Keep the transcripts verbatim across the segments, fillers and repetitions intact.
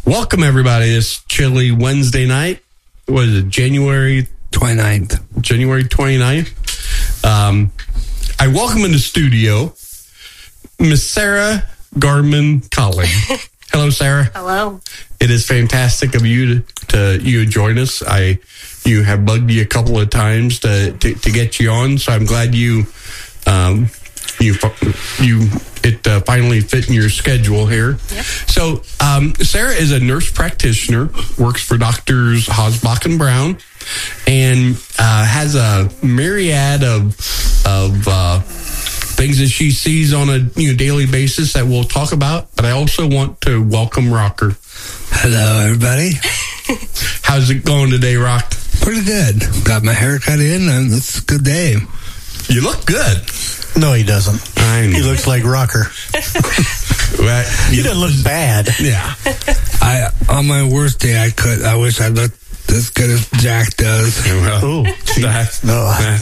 Welcome, everybody. It's chilly Wednesday night. What is it, January twenty-ninth? January twenty-ninth. Um, I welcome in the studio Miss Sarah Garman-Collig. Hello, Sarah. Hello. It is fantastic of you to, to you to join us. I you have bugged you a couple of times to to, to get you on, so I'm glad you um you you it uh, finally fit in your schedule here. Yep. So um, Sarah is a nurse practitioner, works for Doctors Hosbach and Brown, and uh, has a myriad of of uh, things that she sees on a you know daily basis that we'll talk about. But I also want to welcome Rocker. Hello, everybody. How's it going today, Rock? Pretty good. Got my hair cut in, and it's a good day. You look good. No, he doesn't. I know. He looks like Rocker. Well, He doesn't look bad. yeah. I on my worst day, I could. I wish I looked as good as Jack does. Well, Oh, that's, no.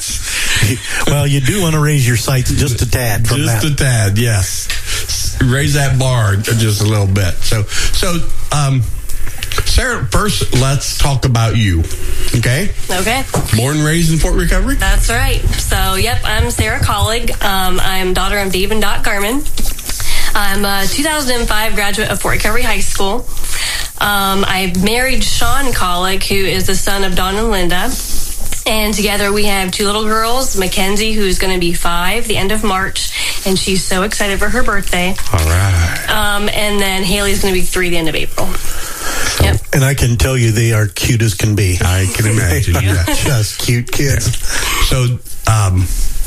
that's Well, you do want to raise your sights just a tad from just that. a tad, yes. Raise that bar just a little bit. So, so, um, Sarah, first, let's talk about you. Okay? Okay. Born and raised in Fort Recovery? That's right. So, yep, I'm Sarah Collig. Um, I'm daughter of Dave and Dot Garman. I'm a two thousand five graduate of Fort Recovery High School. Um, I married Sean Collig, who is the son of Don and Linda. And together we have two little girls, Mackenzie, who's going to be five the end of March, and she's so excited for her birthday. All right. Um, and then Haley's going to be three the end of April. Yep. And I can tell you they are cute as can be. I can imagine. They are Yeah. just cute kids. So, um,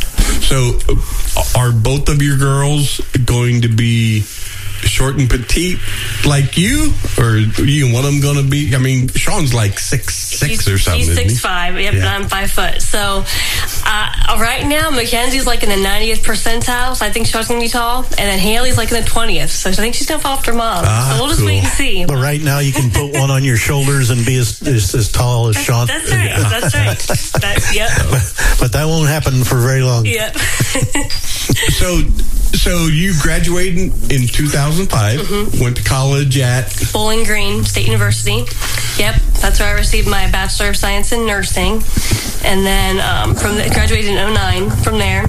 so are both of your girls going to be short and petite like you, or you one of them going to be? I mean, Sean's like six six She's, or something. she's isn't he? six five. Yep, Yeah. and I'm five foot. So uh, right now, Mackenzie's like in the ninetieth percentile. So I think Sean's gonna be tall, and then Haley's like in the twentieth. So I think she's gonna fall after mom. Ah, so we'll just cool. wait and see. But right now, you can put one on your shoulders and be as, as, as tall as Sean. That's right. That's right. That, yep. But that won't happen for very long. Yep. So, so you graduated in two thousand five. Mm-hmm. Went to college at Bowling Green State University. Yep, that's where I received my Bachelor of Science in Nursing, and then um, from the, graduated in oh nine. From there,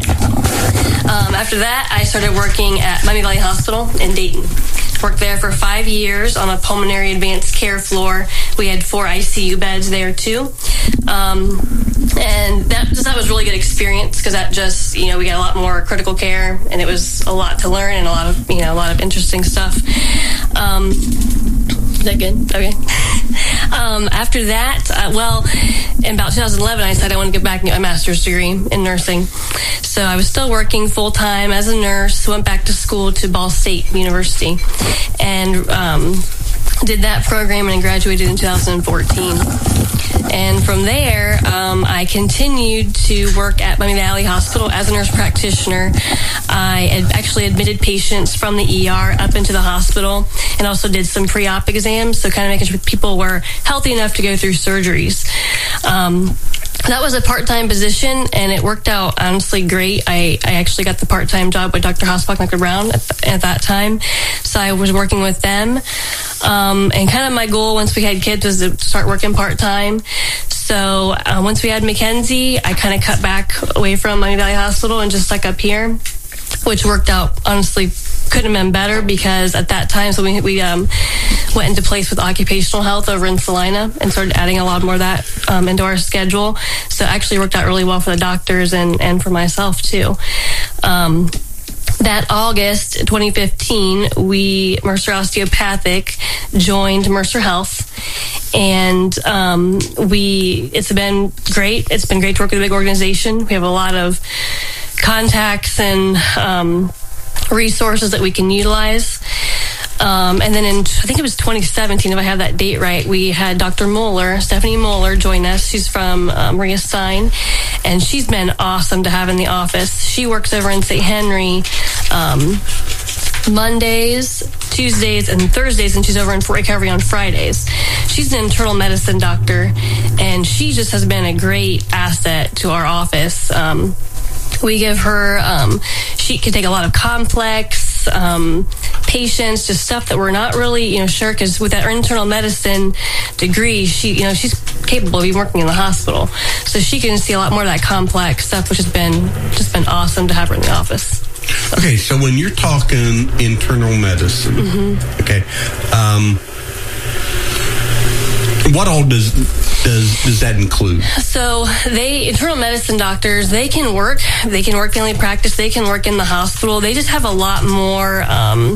um, after that, I started working at Miami Valley Hospital in Dayton. Worked there for five years on a pulmonary advanced care floor. We had four I C U beds there too, um, and that that was a really good experience because that just you know we got a lot more critical care, and it was a lot to learn and a lot of you know a lot of interesting stuff. Um, Is that good? Okay. Um, after that, uh, well, in about two thousand eleven, I decided I wanted to get back and get my master's degree in nursing. So I was still working full-time as a nurse, went back to school to Ball State University, and um, did that program and graduated in two thousand fourteen. And from there, um, I continued to work at Miami Valley Hospital as a nurse practitioner. I had actually admitted patients from the E R up into the hospital and also did some pre-op exams, so kind of making sure people were healthy enough to go through surgeries. Um, that was a part-time position, and it worked out honestly great. I, I actually got the part-time job with Doctor Hosbach and Doctor Brown at, the, at that time, so I was working with them. Um, and kind of my goal once we had kids was to start working part-time. So uh, once we had Mackenzie, I kind of cut back away from Miami Valley Hospital and just stuck up here, which worked out honestly couldn't have been better because at that time, so we we um, went into place with occupational health over in Salina and started adding a lot more of that um, into our schedule. So it actually worked out really well for the doctors and, and for myself too. Um, That August twenty fifteen, we, Mercer Osteopathic, joined Mercer Health. And um, we, it's been great. It's been great to work with a big organization. We have a lot of contacts and um, resources that we can utilize. Um, and then in, I think it was twenty seventeen, if I have that date right, we had Doctor Moeller, Stephanie Moeller, join us. She's from uh, Maria Stein, and she's been awesome to have in the office. She works over in Saint Henry um, Mondays, Tuesdays, and Thursdays, and she's over in Fort Recovery on Fridays. She's an internal medicine doctor, and she just has been a great asset to our office. Um, we give her, um, she can take a lot of complex um, patients, just stuff that we're not really, you know, sure, because with that internal medicine degree, she, you know, she's capable of even working in the hospital. So she can see a lot more of that complex stuff, which has been just been awesome to have her in the office. Okay, so when you're talking internal medicine, mm-hmm. okay, um, what all does does does that include? So they internal medicine doctors, they can work, they can work family practice, they can work in the hospital. They just have a lot more um,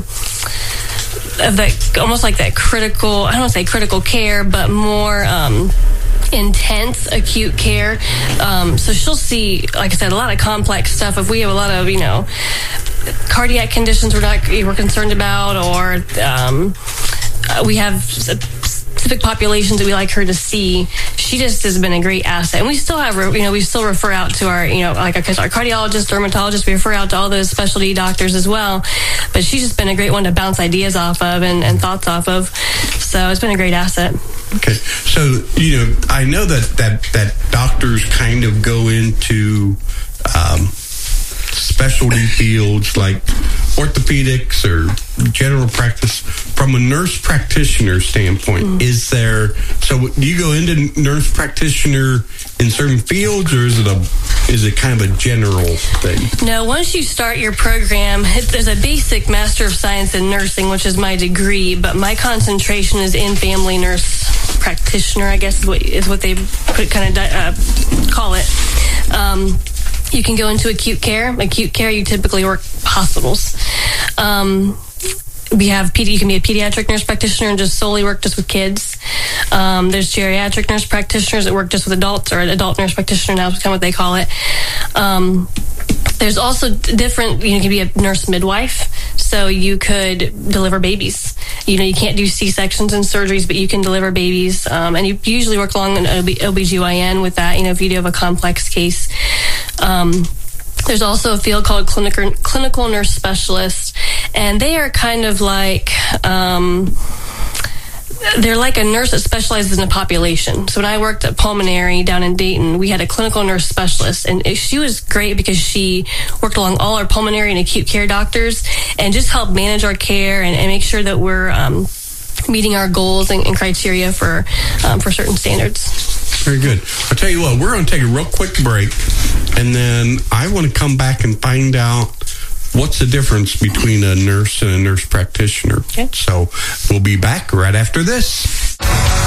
of that, almost like that critical. I don't want to say critical care, but more. Um, intense acute care. Um, so she'll see, like I said, a lot of complex stuff. If we have a lot of, you know, cardiac conditions we're not we're concerned about, or um, we have specific populations that we like her to see, she just has been a great asset. And we still have, you know, we still refer out to our, you know, like our, our cardiologist, dermatologist, we refer out to all those specialty doctors as well. But she's just been a great one to bounce ideas off of and, and thoughts off of. So it's been a great asset. Okay, so, you know, I know that, that, that doctors kind of go into um, specialty fields like orthopedics or general practice. From a nurse practitioner standpoint, mm. is there, so do you go into nurse practitioner in certain fields, or is it a, is it kind of a general thing? No, once you start your program, there's a basic Master of Science in Nursing, which is my degree, but my concentration is in family nurse practitioner, I guess is what, is what they put, kind of uh, call it. Um, you can go into acute care. Acute care, you typically work hospitals. Um, we have, P D, you can be a pediatric nurse practitioner and just solely work just with kids. Um, there's geriatric nurse practitioners that work just with adults, or adult nurse practitioner now is kind of what they call it. Um, There's also different, you know, you can be a nurse midwife, so you could deliver babies. You know, you can't do C-sections and surgeries, but you can deliver babies. Um, and you usually work along an O B G Y N with that, you know, if you do have a complex case. Um, there's also a field called clinical, clinical nurse specialist, and they are kind of like... Um, They're like a nurse that specializes in a population. So when I worked at Pulmonary down in Dayton, we had a clinical nurse specialist, and she was great because she worked along all our pulmonary and acute care doctors and just helped manage our care and, and make sure that we're um, meeting our goals and, and criteria for um, for certain standards. Very good. I'll tell you what, we're going to take a real quick break, and then I want to come back and find out what's the difference between a nurse and a nurse practitioner. Okay. So we'll be back right after this.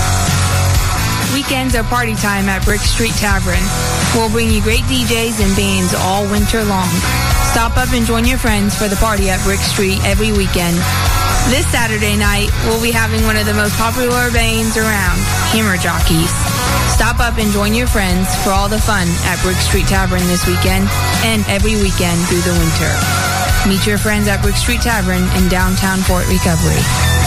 Weekends are party time at Brick Street Tavern. We'll bring you great D Js and bands all winter long. Stop up and join your friends for the party at Brick Street every weekend. This Saturday night, we'll be having one of the most popular bands around, Hammer Jockeys. Stop up and join your friends for all the fun at Brick Street Tavern this weekend and every weekend through the winter. Meet your friends at Brick Street Tavern in downtown Fort Recovery.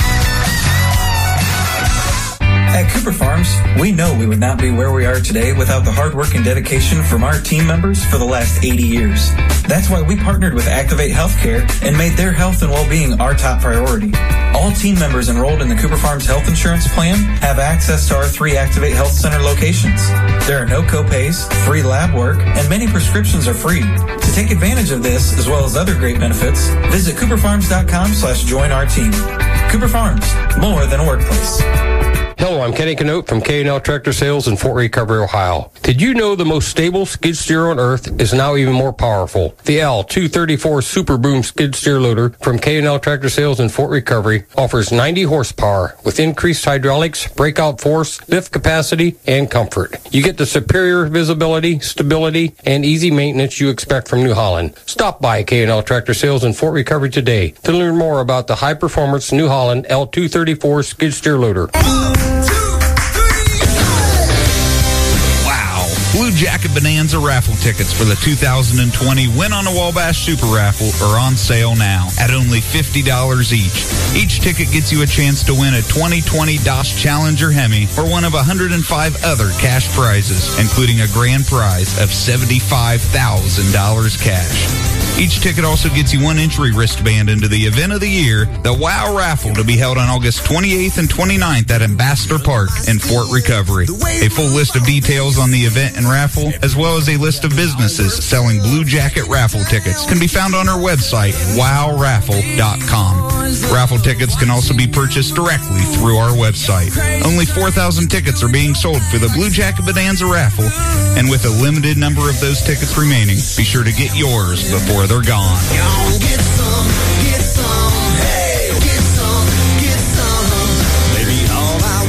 At Cooper Farms, we know we would not be where we are today without the hard work and dedication from our team members for the last eighty years. That's why we partnered with Activate Healthcare and made their health and well-being our top priority. All team members enrolled in the Cooper Farms Health Insurance Plan have access to our three Activate Health Center locations. There are no copays, free lab work, and many prescriptions are free. To take advantage of this, as well as other great benefits, visit cooperfarms.com slash join our team. Cooper Farms, more than a workplace. Hello, I'm Kenny Canote from K and L Tractor Sales in Fort Recovery, Ohio. Did you know the most stable skid steer on earth is now even more powerful? The L two thirty-four Super Boom skid steer loader from K and L Tractor Sales in Fort Recovery offers ninety horsepower with increased hydraulics, breakout force, lift capacity, and comfort. You get the superior visibility, stability, and easy maintenance you expect from New Holland. Stop by K and L Tractor Sales in Fort Recovery today to learn more about the high-performance New Holland L two thirty-four skid steer loader. Blue Jacket Bonanza raffle tickets for the two thousand twenty Win on a Wabash Super Raffle are on sale now at only fifty dollars each. Each ticket gets you a chance to win a twenty twenty Dodge Challenger Hemi or one of one hundred five other cash prizes, including a grand prize of seventy-five thousand dollars cash. Each ticket also gets you one entry wristband into the event of the year, the WOW Raffle, to be held on August twenty-eighth and twenty-ninth at Ambassador Park in Fort Recovery. A full list of details on the event and raffle, as well as a list of businesses selling Blue Jacket raffle tickets, can be found on our website, wow raffle dot com. Raffle tickets can also be purchased directly through our website. Only four thousand tickets are being sold for the Blue Jacket Bonanza raffle, and with a limited number of those tickets remaining, be sure to get yours before they're gone. Get some, get some, hey, get some, get some. Baby, all I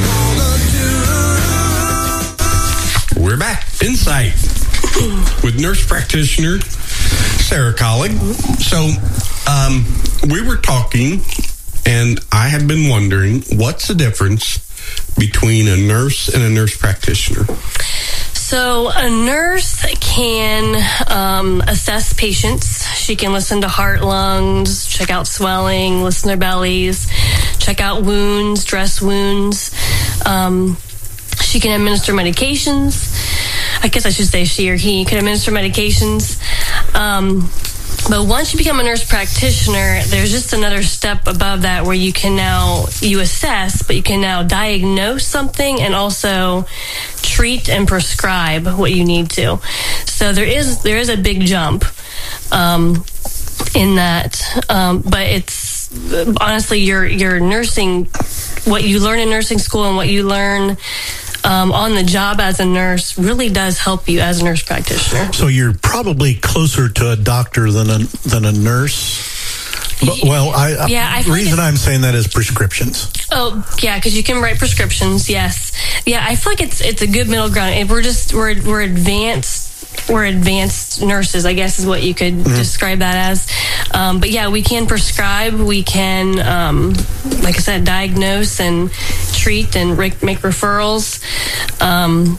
wanna do. We're back. Insight with nurse practitioner Sarah Collig. So, um, we were talking, and I have been wondering, what's the difference between a nurse and a nurse practitioner? So a nurse can um, assess patients. She can listen to heart, lungs, check out swelling, listen to their bellies, check out wounds, dress wounds. Um, she can administer medications. I guess I should say she or he can administer medications. Um, but once you become a nurse practitioner, there's just another step above that where you can now, you assess, but you can now diagnose something and also treat and prescribe what you need to. So there is there is a big jump um, in that, um, but it's honestly your your nursing, what you learn in nursing school and what you learn um, on the job as a nurse really does help you as a nurse practitioner. So you're probably closer to a doctor than a than a nurse. But, well, I, yeah, I the reason like I'm saying that is prescriptions. Oh, yeah, because you can write prescriptions. Yes, yeah, I feel like it's it's a good middle ground. If we're just we're we're advanced. We're advanced nurses, I guess is what you could mm-hmm. describe that as. Um, but yeah, we can prescribe, we can, um, like I said, diagnose and treat and re- make referrals. Um,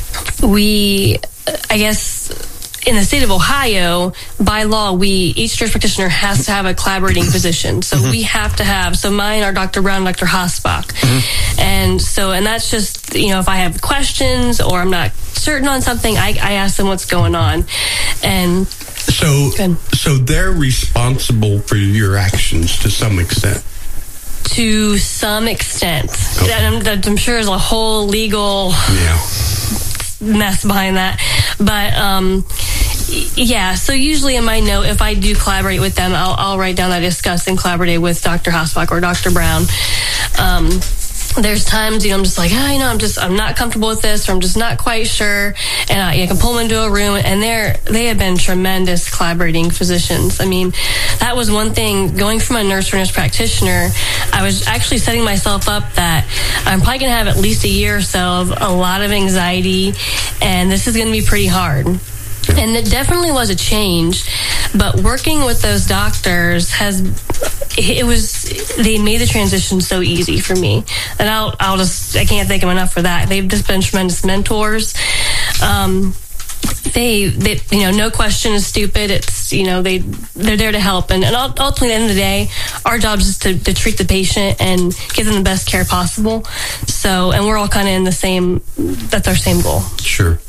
we, I guess, in the state of Ohio, by law, we each nurse practitioner has to have a collaborating physician. So mm-hmm. we have to have, so mine are Doctor Brown, Doctor Hosbach. Mm-hmm. And so, and that's just, you know, if I have questions or I'm not certain on something, I, I ask them what's going on. And so, so they're responsible for your actions to some extent. To some extent. Okay. I'm, I'm sure there's a whole legal yeah. mess behind that. But, um, yeah, so usually in my note, if I do collaborate with them, I'll, I'll write down that I discussed and collaborated with Doctor Hosbach or Doctor Brown. Um, there's times, you know, I'm just like, oh, you know, I'm just, I'm not comfortable with this, or I'm just not quite sure. And I, I can pull them into a room, and they're, they have been tremendous collaborating physicians. I mean, that was one thing, going from a nurse to a nurse practitioner, I was actually setting myself up that I'm probably going to have at least a year or so of a lot of anxiety, and this is going to be pretty hard. And it definitely was a change, but working with those doctors has, it was, they made the transition so easy for me. And I'll, I'll just, I can't thank them enough for that. They've just been tremendous mentors. Um, they, they, you know, no question is stupid. It's, you know, they, they're there to help. And, and ultimately, at the end of the day, our job is to, to treat the patient and give them the best care possible. So, and we're all kind of in the same, that's our same goal. Sure.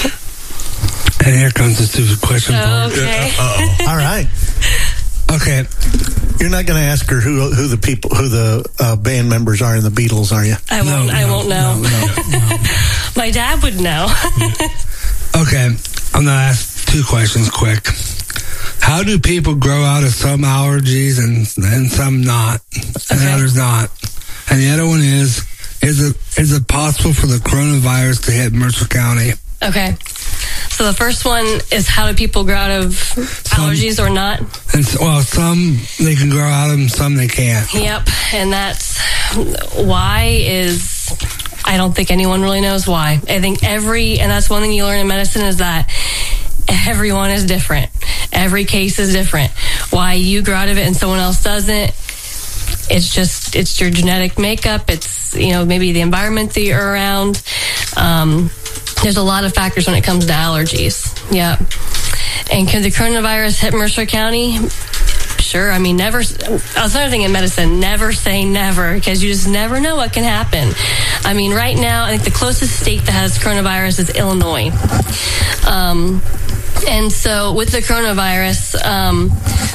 And here comes the stupid question. Okay. Uh-oh. All right. Okay. You're not going to ask her who who the people who the uh, band members are in the Beatles, are you? I won't. No, I no, won't know. No, no, no. My dad would know. Okay. I'm going to ask two questions quick. How do people grow out of some allergies and and some not, and Okay. others not? And the other one is, is it is it possible for the coronavirus to hit Mercer County? Okay. So the first one is, how do people grow out of Some- allergies or not? And so, well, some they can grow out of them, some they can't. Yep. And that's why is, I don't think anyone really knows why. I think every, and that's one thing you learn in medicine, is that everyone is different. Every case is different. Why you grow out of it and someone else doesn't, it's just, it's your genetic makeup. It's, you know, maybe the environment that you're around. Um, There's a lot of factors when it comes to allergies. Yeah. And can the coronavirus hit Mercer County? Sure. I mean, never. That's another thing in medicine. Never say never, because you just never know what can happen. I mean, right now, I think the closest state that has coronavirus is Illinois. Um, And so with the coronavirus, um,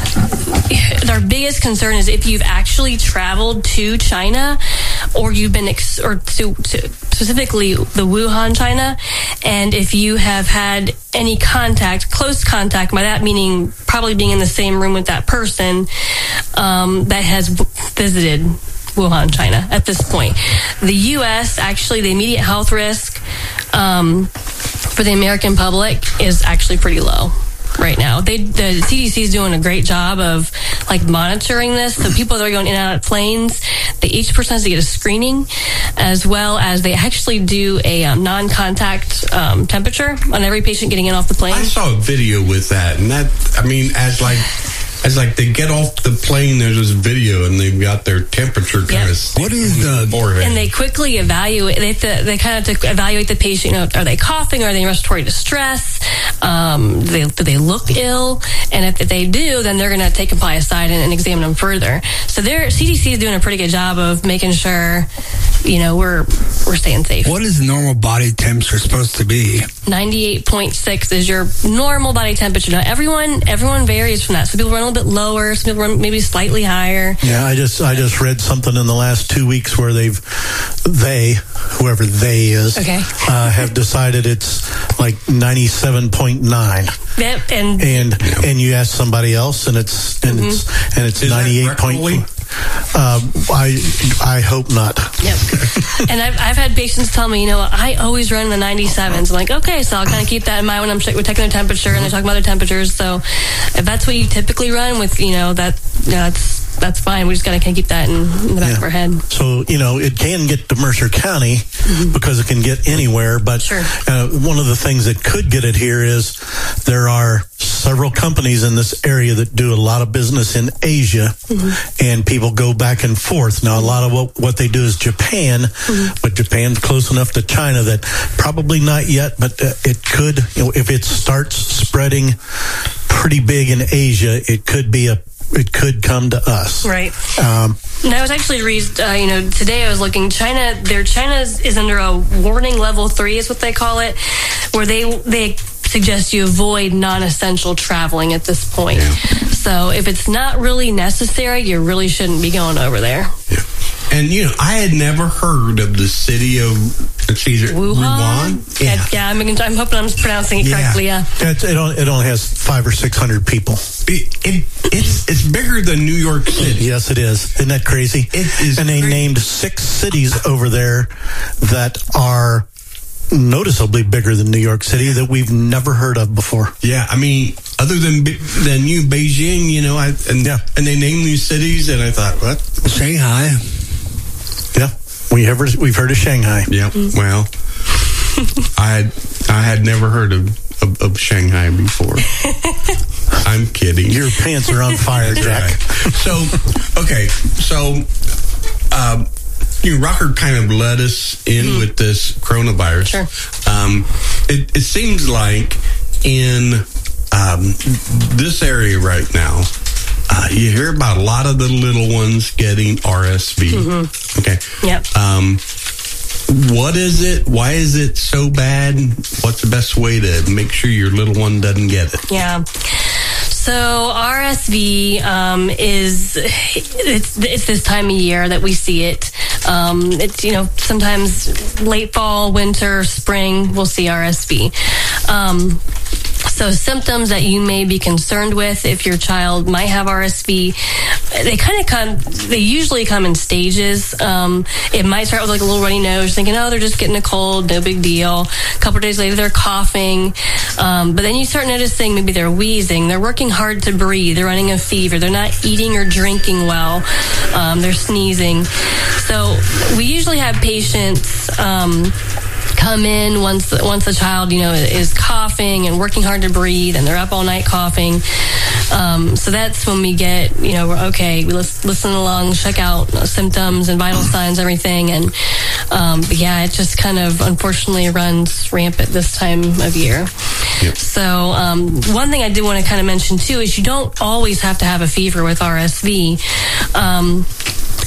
our biggest concern is if you've actually traveled to China, or you've been, ex- or to, to specifically the Wuhan, China, and if you have had any contact, close contact, by that meaning probably being in the same room with that person um, that has visited Wuhan, China at this point. The U S, actually, the immediate health risk um, for the American public is actually pretty low right now. They, the C D C is doing a great job of like monitoring this. So people that are going in and out of planes, they, each person has to get a screening, as well as they actually do a um, non-contact um, temperature on every patient getting in off the plane. I saw a video with that, and that, I mean, as like, as like they get off the plane, there's this video, and they've got their temperature kind Yep. of. What is the forehead. And they quickly evaluate. They have to, they kind of have to evaluate the patient. You know, are they coughing? Are they in respiratory distress? Um, they, do they look ill? And if, if they do, then they're going to take them aside and, and examine them further. So their C D C is doing a pretty good job of making sure, you know, we're we're staying safe. what is normal body temperature supposed to be? ninety-eight point six is your normal body temperature. Now, everyone everyone varies from that. Some people run a little bit lower. Some people run maybe slightly higher. Yeah, I just I just read something in the last two weeks where they've they whoever they is Okay. uh, have decided it's like ninety-seven point nine. Yep, and And and you ask somebody else, and it's and it's and it's Is that ninety-eight point. rectally? Uh, I I hope not. Yep. And I've, I've had patients tell me, you know, I always run in the ninety-sevens. I'm like, okay, so I'll kind of keep that in mind when I'm check- we're taking their temperature and they're talking about their temperatures. So if that's what you typically run with, you know, that you know, that's that's fine. We just got to kind of keep that in, in the back Yeah. of our head. So, you know, it can get to Mercer County because it can get anywhere. But Sure. uh, one of the things that could get it here is there are several companies in this area that do a lot of business in Asia, and people go back and forth. Now, a lot of what, what they do is Japan, but Japan's close enough to China that probably not yet, but uh, it could, you know, if it starts spreading pretty big in Asia, it could be a it could come to us. Right. Um, And I was actually read, uh, you know, today I was looking. China, their China is, is under a warning level three, is what they call it, where they they suggest you avoid non-essential traveling at this point. Yeah. So if it's not really necessary, you really shouldn't be going over there. Yeah. And, you know, I had never heard of the city of, let's see, is it Wuhan? Wuhan? Yeah, yeah I'm, I'm hoping I'm pronouncing it Yeah. correctly, yeah. It, it, only, it only has five or six hundred people. It, it, it's, it's bigger than New York City. Yes, it is. Isn't that crazy? It is and they crazy. named six cities over there that are noticeably bigger than New York City that we've never heard of before. Yeah, I mean, other than Be- than you, Beijing, you know, I, and Yeah. and they named these cities, and I thought, what? Shanghai. Yeah, we ever we've heard of Shanghai. Yeah, well, I had I had never heard of of, of Shanghai before. I'm kidding. Your pants are on fire, Jack. Right. So, okay, so um, you know, Rocker kind of led us in with this coronavirus. Sure. Um, it, it seems like in um, this area right now, uh, you hear about a lot of the little ones getting R S V. Okay. Yep. Um, what is it? Why is it so bad? What's the best way to make sure your little one doesn't get it? Yeah. So R S V um, is it's it's this time of year that we see it. Um, it's you know sometimes late fall, winter, spring we'll see R S V. Um, so symptoms that you may be concerned with if your child might have R S V, they kind of come. They usually come in stages. Um, it might start with like a little runny nose, thinking, oh, they're just getting a cold, no big deal. A couple of days later, they're coughing, um, but then you start noticing maybe they're wheezing, they're working hard to breathe, they're running a fever, they're not eating or drinking well, um, they're sneezing. So we usually have patients um, come in once once the child you know is coughing and working hard to breathe, and they're up all night coughing. Um, so that's when we get you know we're okay. We lis- listen along, check out uh, symptoms and vital signs, everything, and um, but yeah, it just kind of unfortunately runs rampant this time of year. Yep. So um, one thing I did want to kind of mention too is you don't always have to have a fever with R S V. Um,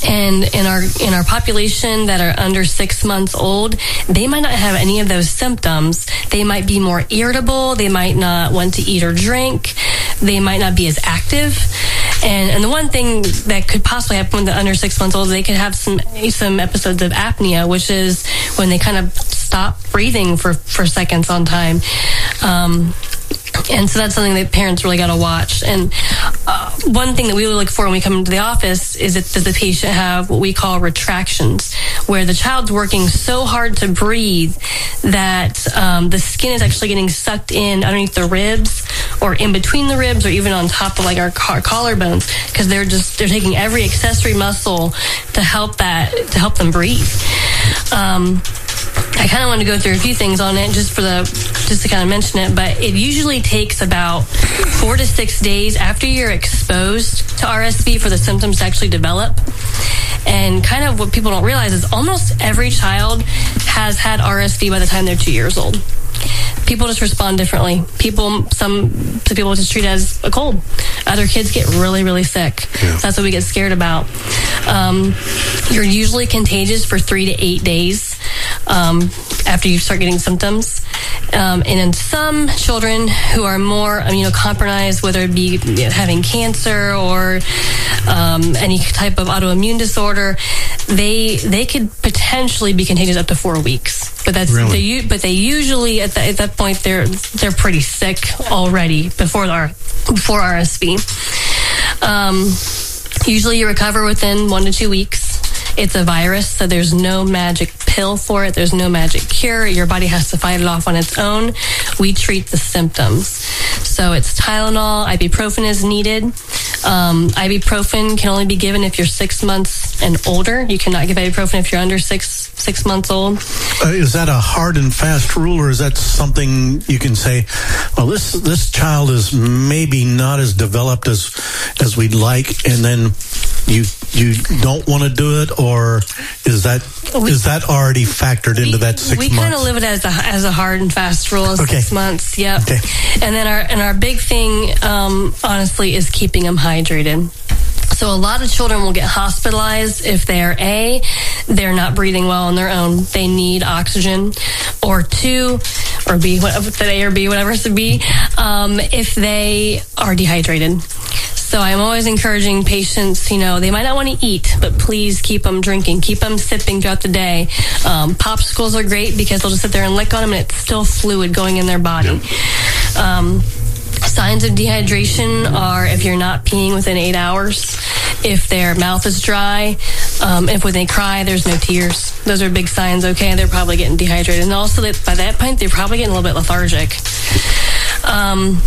And in our in our population that are under six months old, they might not have any of those symptoms. They might be more irritable. They might not want to eat or drink. They might not be as active. And and the one thing that could possibly happen when they're under six months old, they could have some some episodes of apnea, which is when they kind of stop breathing for, for seconds on time. Um, And so that's something that parents really got to watch. And uh, one thing that we look for when we come into the office is that does the patient have what we call retractions, where the child's working so hard to breathe that um, the skin is actually getting sucked in underneath the ribs or in between the ribs or even on top of like our, our collarbones, because they're just they're taking every accessory muscle to help that to help them breathe. Um, I kind of want to go through a few things on it just for the just to kind of mention it, but it usually takes about four to six days after you're exposed to R S V for the symptoms to actually develop. And kind of what people don't realize is almost every child has had R S V by the time they're two years old. People just respond differently. People, some, some people just treat it as a cold. Other kids get really, really sick. Yeah. So that's what we get scared about. Um, you're usually contagious for three to eight days um, after you start getting symptoms. Um, and in some children who are more immunocompromised, whether it be you know, having cancer or um, any type of autoimmune disorder, they they could potentially be contagious up to four weeks. But that's really? they, but they usually at, the, at that point they're they're pretty sick already before our before R S V. Um, usually you recover within one to two weeks. It's a virus, so there's no magic pill for it. There's no magic cure. Your body has to fight it off on its own. We treat the symptoms. So it's Tylenol, ibuprofen is needed. Um, ibuprofen can only be given if you're six months and older. You cannot give ibuprofen if you're under six six months old. Uh, is that a hard and fast rule, or is that something you can say, well, this this child is maybe not as developed as as we'd like, and then you you don't want to do it, or is that we, is that already factored we, into that six we months? We kind of live it as a as a hard and fast rule, okay. six months. Yep. Okay. And then our and our big thing, um, honestly, is keeping them hydrated. So a lot of children will get hospitalized if they're A, they're not breathing well on their own. They need oxygen. Or two, or B, whatever, A or B, whatever it's to be, um, if they are dehydrated. So I'm always encouraging patients, you know, they might not want to eat, but please keep them drinking, keep them sipping throughout the day. Um, popsicles are great because they'll just sit there and lick on them and it's still fluid going in their body. Um, signs of dehydration are if you're not peeing within eight hours, if their mouth is dry, um, if when they cry, there's no tears. Those are big signs, okay, they're probably getting dehydrated. And also that by that point, they're probably getting a little bit lethargic. Um,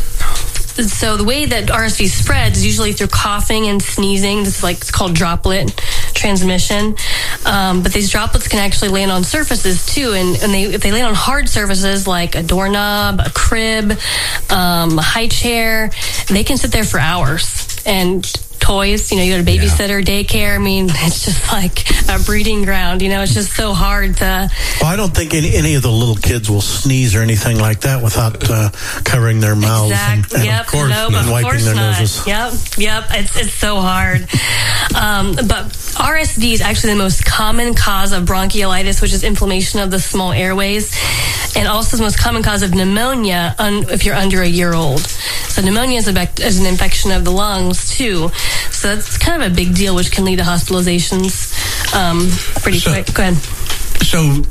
So the way that R S V spreads is usually through coughing and sneezing. This is like, it's called droplet transmission. Um, but these droplets can actually land on surfaces too. And, and they, if they land on hard surfaces like a doorknob, a crib, um, a high chair, they can sit there for hours. And toys, you know, you go to babysitter, yeah. daycare. I mean, it's just like a breeding ground. You know, it's just so hard to. Well, I don't think any, any of the little kids will sneeze or anything like that without uh, covering their mouths exactly. and, and, yep. of course, nope, and of wiping course their not. noses. Yep, yep. It's it's so hard. Um, but R S V is actually the most common cause of bronchiolitis, which is inflammation of the small airways, and also the most common cause of pneumonia un, if you're under a year old. So pneumonia is, a, is an infection of the lungs too. So that's kind of a big deal, which can lead to hospitalizations um, pretty so, quick. Go ahead. So,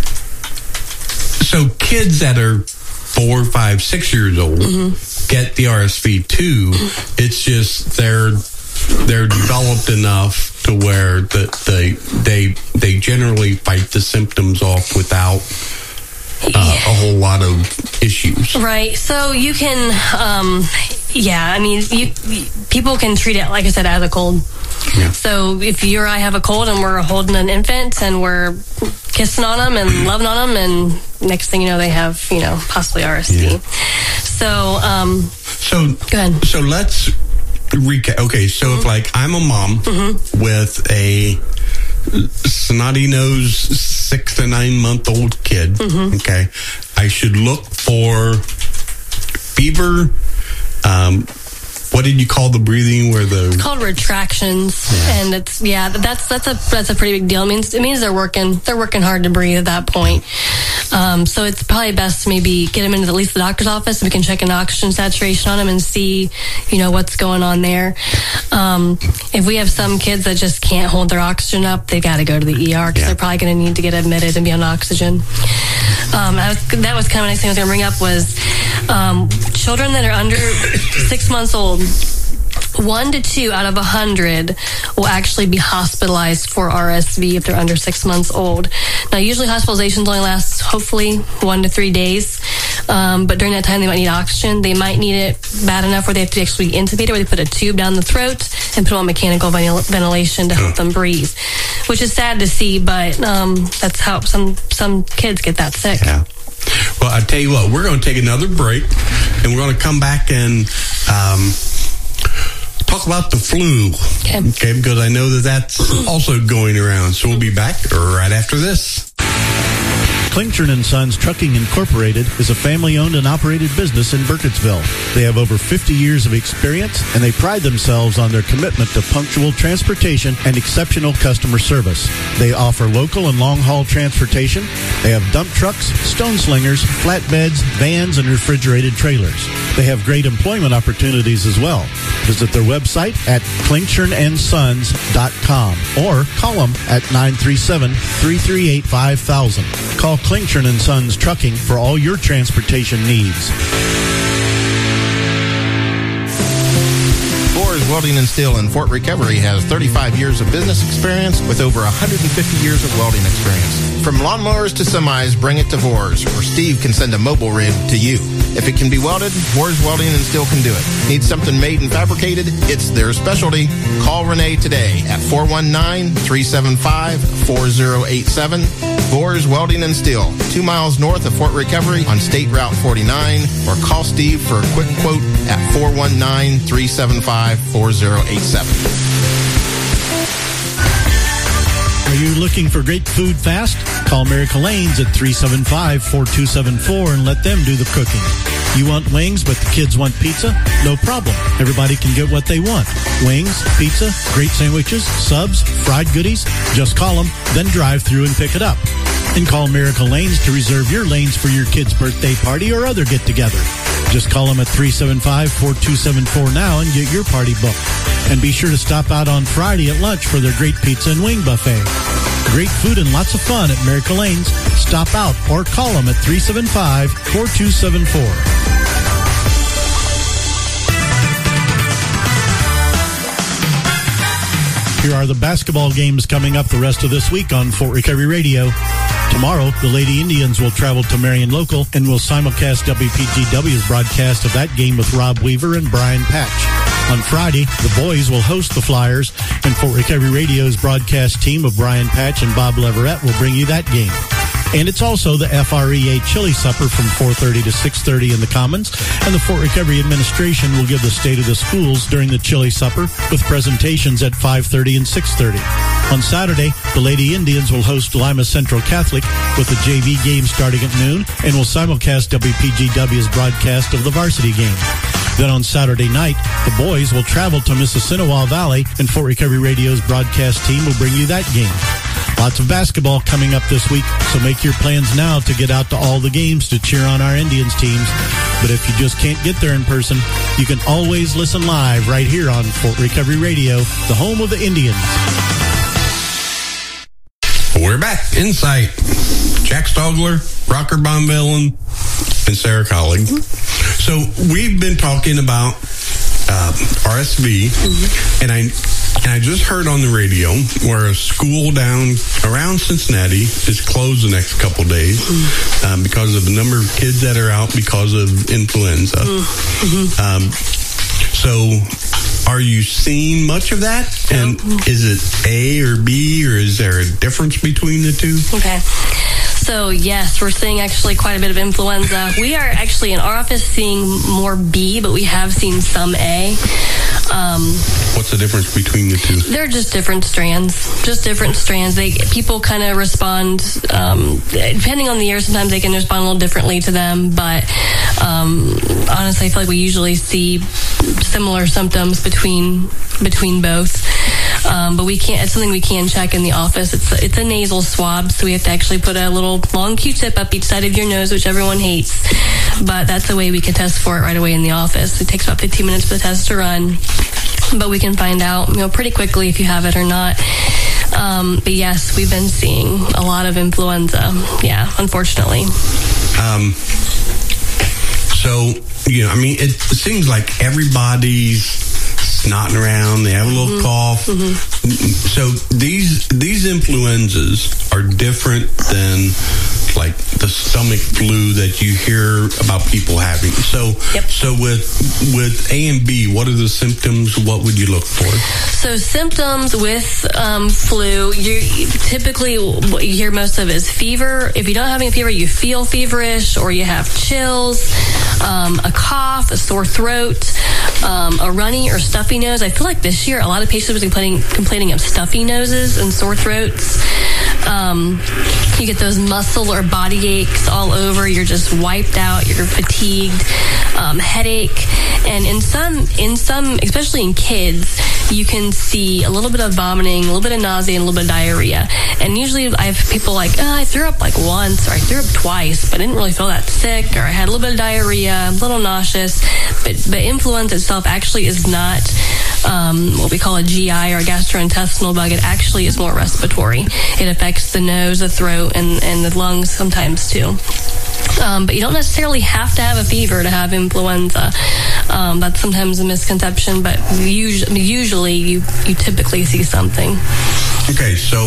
so kids that are four, five, six years old mm-hmm. get the R S V too. It's just they're they're developed enough to where the, they they they generally fight the symptoms off without uh, a whole lot of issues. Right. So you can. Um, Yeah, I mean, you, you, people can treat it, like I said, as a cold. Yeah. So if you or I have a cold and we're holding an infant and we're kissing on them and loving on them, and next thing you know, they have, you know, possibly R S V. Yeah. So, um, so, go ahead. So let's recap. Okay, so mm-hmm. if, like, I'm a mom mm-hmm. with a snotty nose six to nine month old kid, mm-hmm. okay, I should look for fever, Um, What did you call the breathing where the... It's called retractions, yeah. and it's yeah that's that's a that's a pretty big deal. It means it means they're working they're working hard to breathe at that point. Um, so it's probably best to maybe get them into at least the doctor's office, and we can check an oxygen saturation on them and see, you know, what's going on there. Um, if we have some kids that just can't hold their oxygen up, they got to go to the E R because yeah. they're probably going to need to get admitted and be on oxygen. Um, I was, that was kind of the next thing I was going to bring up was um, children that are under six months old. One to two out of a hundred will actually be hospitalized for R S V if they're under six months old. Now, usually hospitalizations only last, hopefully, one to three days. Um, but during that time, they might need oxygen. They might need it bad enough where they have to actually be intubated, where they put a tube down the throat and put on mechanical ventil- ventilation to help them breathe, which is sad to see, but um, that's how some, some kids get that sick. Yeah. Well, I tell you what, we're going to take another break, and we're going to come back and... Um, talk about the flu, okay. okay, because I know that that's also going around. So we'll be back right after this. Klingshirn and Sons Trucking Incorporated is a family-owned and operated business in Burkittsville. They have over fifty years of experience, and they pride themselves on their commitment to punctual transportation and exceptional customer service. They offer local and long-haul transportation. They have dump trucks, stone slingers, flatbeds, vans, and refrigerated trailers. They have great employment opportunities as well. Visit their website at klingshirn and sons dot com or call them at nine three seven, three three eight, five thousand. Call Klingshirn and Sons Trucking for all your transportation needs. Welding and Steel in Fort Recovery has thirty-five years of business experience with over one hundred fifty years of welding experience. From lawnmowers to semis, bring it to Vors, or Steve can send a mobile rig to you. If it can be welded, Vors Welding and Steel can do it. Need something made and fabricated? It's their specialty. Call Renee today at four one nine, three seven five, four zero eight seven. Vors Welding and Steel, two miles north of Fort Recovery on State Route forty-nine, or call Steve for a quick quote at four one nine, three seven five, four zero eight seven. Are you looking for great food fast? Call Miracle Lanes at three seven five, four two seven four and let them do the cooking. You want wings, but the kids want pizza? No problem. Everybody can get what they want. Wings, pizza, great sandwiches, subs, fried goodies. Just call them, then drive through and pick it up. And call Miracle Lanes to reserve your lanes for your kid's birthday party or other get-together. Just call them at three seven five, four two seven four now and get your party booked. And be sure to stop out on Friday at lunch for their great pizza and wing buffet. Great food and lots of fun at Miracle Lanes. Stop out or call them at three seven five, four two seven four. Here are the basketball games coming up the rest of this week on Fort Recovery Radio. Tomorrow, the Lady Indians will travel to Marion Local and will simulcast W P G W's broadcast of that game with Rob Weaver and Brian Patch. On Friday, the boys will host the Flyers, and Fort Recovery Radio's broadcast team of Brian Patch and Bob Leverett will bring you that game. And it's also the F R E A Chili Supper from four thirty to six thirty in the Commons, and the Fort Recovery Administration will give the State of the Schools during the Chili Supper with presentations at five thirty and six thirty. On Saturday, the Lady Indians will host Lima Central Catholic with the J V game starting at noon, and will simulcast W P G W's broadcast of the varsity game. Then on Saturday night, the boys will travel to Mississinewa Valley, and Fort Recovery Radio's broadcast team will bring you that game. Lots of basketball coming up this week, so make your plans now to get out to all the games to cheer on our Indians teams. But if you just can't get there in person, you can always listen live right here on Fort Recovery Radio, the home of the Indians. We're back. Insight. Jack Stogler, Rocker Bonvillain, and Sarah Collig. So we've been talking about uh, R S V, mm-hmm. and I and I just heard on the radio where a school down around Cincinnati is closed the next couple days mm-hmm. um, because of the number of kids that are out because of influenza. Mm-hmm. Um, so are you seeing much of that? And is it A or B, or is there a difference between the two? Okay. So, yes, we're seeing actually quite a bit of influenza. We are actually in our office seeing more B, but we have seen some A. Um, What's the difference between the two? They're just different strands. Just different strands. They people kind of respond um, depending on the year. Sometimes they can respond a little differently to them, but um, honestly, I feel like we usually see similar symptoms between between both. Um, but we can't. It's something we can check in the office. It's a, it's a nasal swab, so we have to actually put a little long Q-tip up each side of your nose, which everyone hates. But that's a way we can test for it right away in the office. It takes about fifteen minutes for the test to run, but we can find out, you know, pretty quickly if you have it or not. Um, but yes, we've been seeing a lot of influenza. Yeah, unfortunately. Um. So, you know, I mean, it, it seems like everybody's snotting around. They have a little mm-hmm. cough. Mm-hmm. So these these influenzas are different than like the stomach flu that you hear about people having. So yep. so with with A and B, what are the symptoms? What would you look for? So symptoms with um, flu, you typically what you hear most of is fever. If you don't have any fever, you feel feverish, or you have chills, um, a cough, a sore throat, um, a runny or stuffy nose. I feel like this year a lot of patients have been complaining, complaining of stuffy noses and sore throats. Um, you get those muscle or body aches all over. You're just wiped out. You're fatigued, um, headache, and in some, in some, especially in kids, you can see a little bit of vomiting, a little bit of nausea, and a little bit of diarrhea. And usually, I have people like, oh, I threw up like once, or I threw up twice, but I didn't really feel that sick, or I had a little bit of diarrhea, a little nauseous. But but influenza itself actually is not um, what we call a G I or a gastrointestinal bug. It actually is more respiratory. It affects the nose, the throat, and, and the lungs sometimes too. Um, but you don't necessarily have to have a fever to have influenza. Um, that's sometimes a misconception, but usually, usually you, you typically see something. Okay, so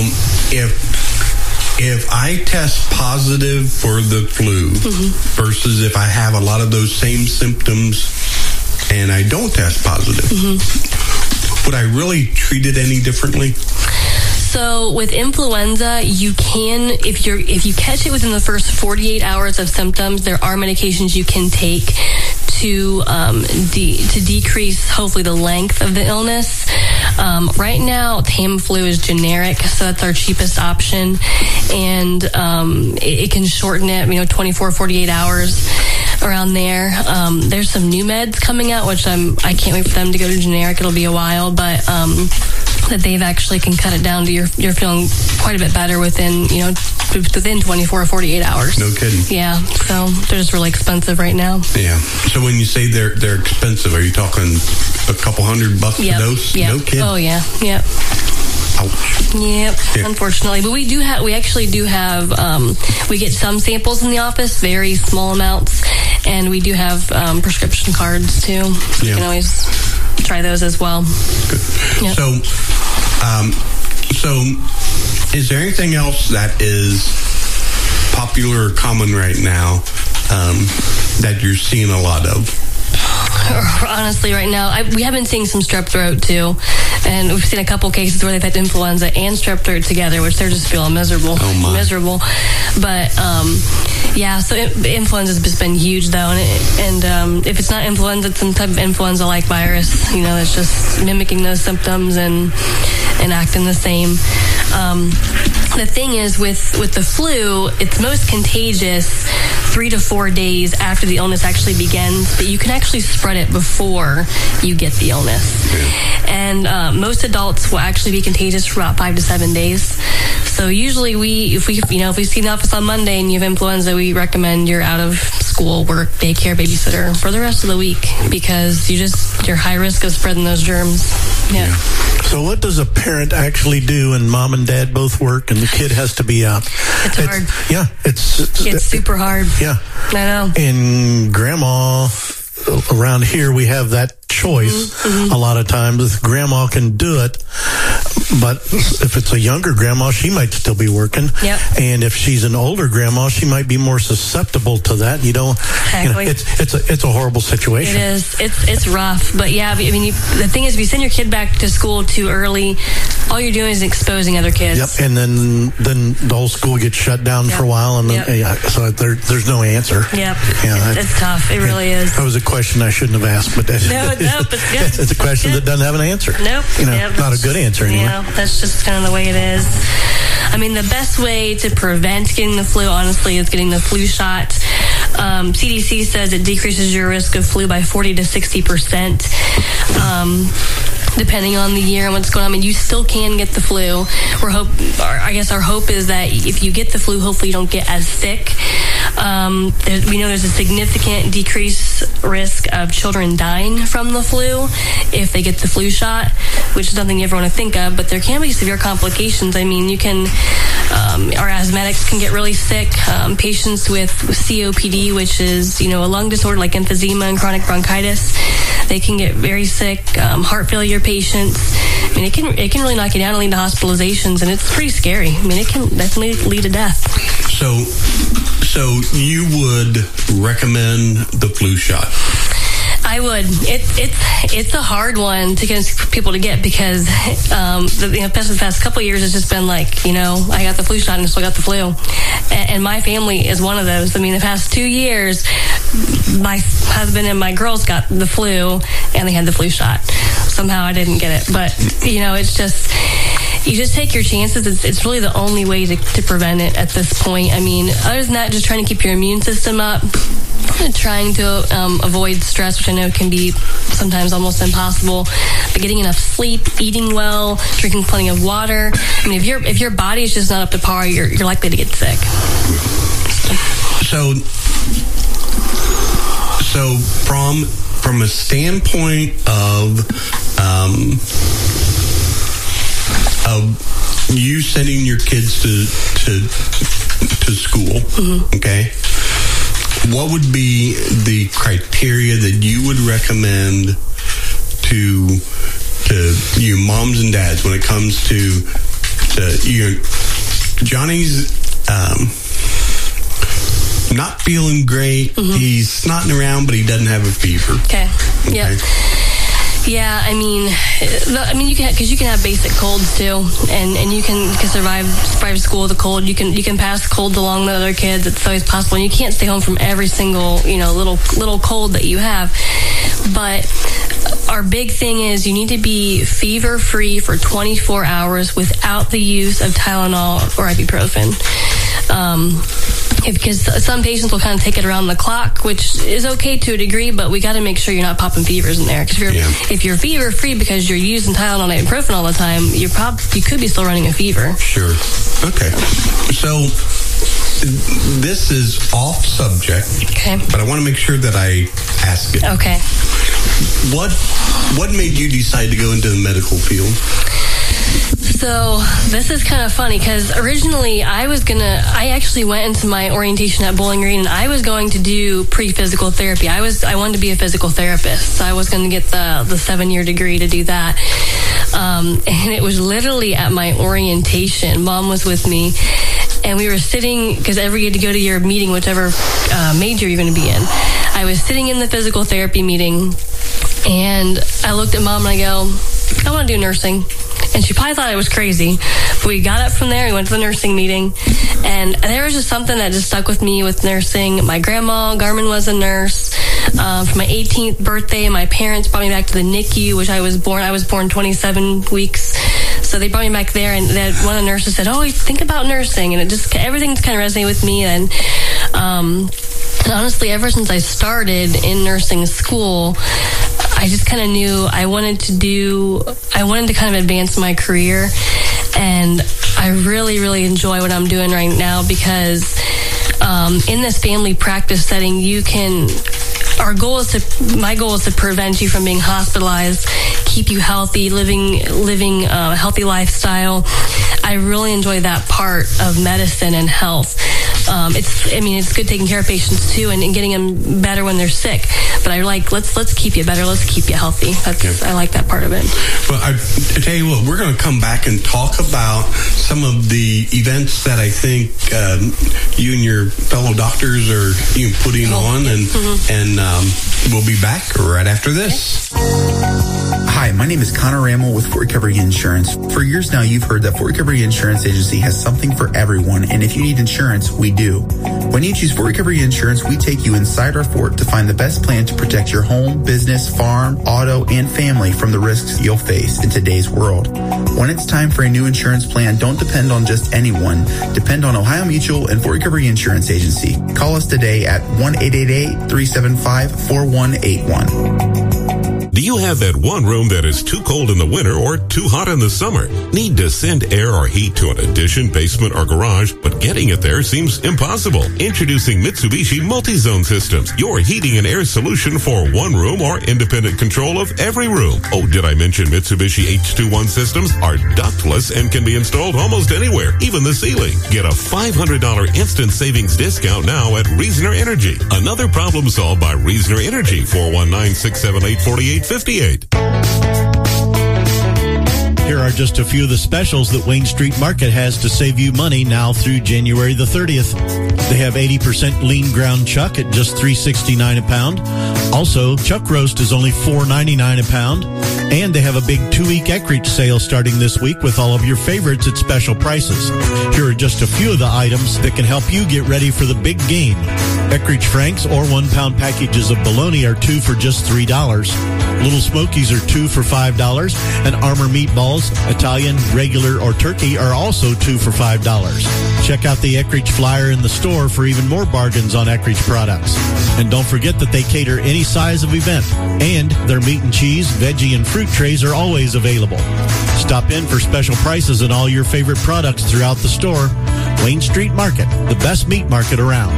if if I test positive for the flu mm-hmm. versus if I have a lot of those same symptoms and I don't test positive, mm-hmm. would I really treat it any differently? So with influenza, you can, if you're, if you catch it within the first forty-eight hours of symptoms, there are medications you can take to um, de- to decrease, hopefully, the length of the illness. Um, right now, Tamiflu is generic, so that's our cheapest option, and um, it, it can shorten it, you know, twenty-four, forty-eight hours. Around there. Um, there's some new meds coming out, which I'm, I can't wait for them to go to generic. It'll be a while, but um, that they've actually can cut it down to you're, you're feeling quite a bit better within, you know, within twenty-four or forty-eight hours. No kidding. Yeah. So they're just really expensive right now. Yeah. So when you say they're they're expensive, are you talking a couple hundred bucks yep. a dose? Yep. No kidding. Oh yeah. Yep. Ouch. Yep, yeah. Unfortunately. But we do have, we actually do have, um, we get some samples in the office, very small amounts, and we do have um, prescription cards too. So yeah. You can always try those as well. Good. Yep. So, um, so is there anything else that is popular or common right now um, that you're seeing a lot of? Honestly, right now, I, we have been seeing some strep throat too, and we've seen a couple cases where they've had influenza and strep throat together, which they're just feeling miserable, oh my. miserable. But um, yeah, so it, influenza has just been huge though, and, it, and um, if it's not influenza, it's some type of influenza-like virus, you know, that's just mimicking those symptoms and and acting the same. Um, the thing is, with with the flu, it's most contagious three to four days after the illness actually begins, but you can actually spread it before you get the illness. And uh, most adults will actually be contagious for about five to seven days. So usually we, if we, you know, if we see the office on Monday and you have influenza, we recommend you're out of school, work, daycare, babysitter for the rest of the week, because you just, you're high risk of spreading those germs. Yeah. yeah. So what does a parent actually do when mom and dad both work and the kid has to be out? It's, it's hard. Yeah, it's, it's it's super hard. Yeah, I know. And grandma, around here we have that choice. Mm-hmm. A lot of times grandma can do it, but if it's a younger grandma, she might still be working. Yep. And if she's an older grandma, she might be more susceptible to that. You don't. Exactly. You know, it's it's a it's a horrible situation. It is. It's it's rough, but yeah. I mean, you, the thing is, if you send your kid back to school too early, all you're doing is exposing other kids. Yep. And then then the whole school gets shut down Yep. for a while, and then, Yep. yeah, so there there's no answer. Yep. Yeah, it's, that- it's tough. It really is. That was a question I shouldn't have asked, but that's, No, no, but it's good. it's a question It's that good. doesn't have an answer. Nope. You know, Yep, not a that's good just- answer anyway. You know, that's just kind of the way it is. I mean, the best way to prevent getting the flu, honestly, is getting the flu shot. Um, C D C says it decreases your risk of flu by forty to sixty percent. Um, depending on the year and what's going on. I mean, you still can get the flu. We're hope, our, I guess our hope is that if you get the flu, hopefully you don't get as sick. Um, there, we know there's a significant decrease risk of children dying from the flu if they get the flu shot, which is something you ever want to think of, but there can be severe complications. I mean, you can, um, our asthmatics can get really sick. Um, patients with C O P D, which is, you know, a lung disorder like emphysema and chronic bronchitis, they can get very sick. Um, heart failure patients, I mean, it can it can really knock you down and lead to hospitalizations, and it's pretty scary. I mean, it can definitely lead to death. So, so you would recommend the flu shot? I would. It, it's it's a hard one to get people to get because, um, the, you know, the past couple of years it's just been like, you know, I got the flu shot and still got the flu, and, and my family is one of those. I mean, the past two years, my husband and my girls got the flu and they had the flu shot. Somehow I didn't get it, but you know, it's just. You just take your chances. It's, it's really the only way to, to prevent it at this point. I mean, other than that, just trying to keep your immune system up, trying to um, avoid stress, which I know can be sometimes almost impossible, but getting enough sleep, eating well, drinking plenty of water. I mean, if your if your body is just not up to par, you're you're likely to get sick. So, so from from a standpoint of um, of you sending your kids to to to school, mm-hmm. okay, what would be the criteria that you would recommend to to you moms and dads when it comes to to you? Johnny's um, not feeling great. Mm-hmm. He's snotting around, but he doesn't have a fever. Okay. Okay. Yeah. Yeah, I mean, the, I mean, you can because you can have basic colds too, and, and you can, can survive survive school with a cold. You can you can pass colds along to other kids. It's always possible. And you can't stay home from every single you know little little cold that you have. But our big thing is you need to be fever free for twenty-four hours without the use of Tylenol or ibuprofen. Um, because some patients will kind of take it around the clock, which is okay to a degree, but we got to make sure you're not popping fevers in there. Because if you're Yeah. if you're fever free because you're using Tylenol and ibuprofen all the time, you're prob you could be still running a fever. Sure. Okay. So this is off subject. Okay. But I want to make sure that I ask it. Okay. What what made you decide to go into the medical field? So this is kind of funny because originally I was gonna, I actually went into my orientation at Bowling Green and I was going to do pre-physical therapy. I was, I wanted to be a physical therapist. So I was going to get the, the seven year degree to do that. Um, and it was literally at my orientation. Mom was with me and we were sitting, because every year to go to your meeting, whichever uh, major you're going to be in. I was sitting in the physical therapy meeting and I looked at Mom and I go, I want to do nursing. And she probably thought I was crazy. But we got up from there, we went to the nursing meeting, and there was just something that just stuck with me with nursing. My grandma, Garmin, was a nurse. Uh, for my eighteenth birthday, my parents brought me back to the N I C U, which I was born, I was born twenty-seven weeks. So they brought me back there, and that one of the nurses said, oh, think about nursing. And it just, everything kind of resonated with me. And, um, and honestly, ever since I started in nursing school, I just kind of knew I wanted to do, I wanted to kind of advance my career. And I really, really enjoy what I'm doing right now because um, in this family practice setting, you can, our goal is to, my goal is to prevent you from being hospitalized, keep you healthy, living, living a healthy lifestyle. I really enjoy that part of medicine and health. Um, it's, I mean, it's good taking care of patients too, and, and getting them better when they're sick. But I like, let's let's keep you better. Let's keep you healthy. That's Yep. I like that part of it. Well, I, I tell you what, we're going to come back and talk about some of the events that I think um, you and your fellow doctors are you know, putting Oh, on, and mhm. and um, we'll be back right after this. Hi, my name is Connor Rammel with Fort Recovery Insurance. For years now, you've heard that Fort Recovery Insurance Agency has something for everyone, and if you need insurance, we do. When you choose Fort Recovery Insurance, we take you inside our fort to find the best plan to protect your home, business, farm, auto, and family from the risks you'll face in today's world. When it's time for a new insurance plan, don't depend on just anyone. Depend on Ohio Mutual and Fort Recovery Insurance Agency. Call us today at one eight eight eight, three seven five, four one eight one. Do you have that one room that is too cold in the winter or too hot in the summer? Need to send air or heat to an addition, basement, or garage, but getting it there seems impossible? Introducing Mitsubishi Multi-Zone Systems, your heating and air solution for one room or independent control of every room. Oh, did I mention Mitsubishi H twenty-one systems are ductless and can be installed almost anywhere, even the ceiling. Get a five hundred dollars instant savings discount now at Reasoner Energy. Another problem solved by Reasoner Energy. four one nine, six seven eight, four eight five eight. Here are just a few of the specials that Wayne Street Market has to save you money now through January the thirtieth. They have eighty percent lean ground chuck at just three sixty-nine a pound. Also, chuck roast is only four ninety-nine a pound. And they have a big two-week Eckrich sale starting this week with all of your favorites at special prices. Here are just a few of the items that can help you get ready for the big game. Eckrich Franks or one-pound packages of bologna are two for just three dollars. Little Smokies are two for five dollars. And Armor meatballs, Italian, regular, or turkey, are also two for five dollars. Check out the Eckrich flyer in the store for even more bargains on Eckrich products. And don't forget that they cater any size of event. And their meat and cheese, veggie, and fruit trays are always available. Stop in for special prices on all your favorite products throughout the store. Wayne Street Market, the best meat market around.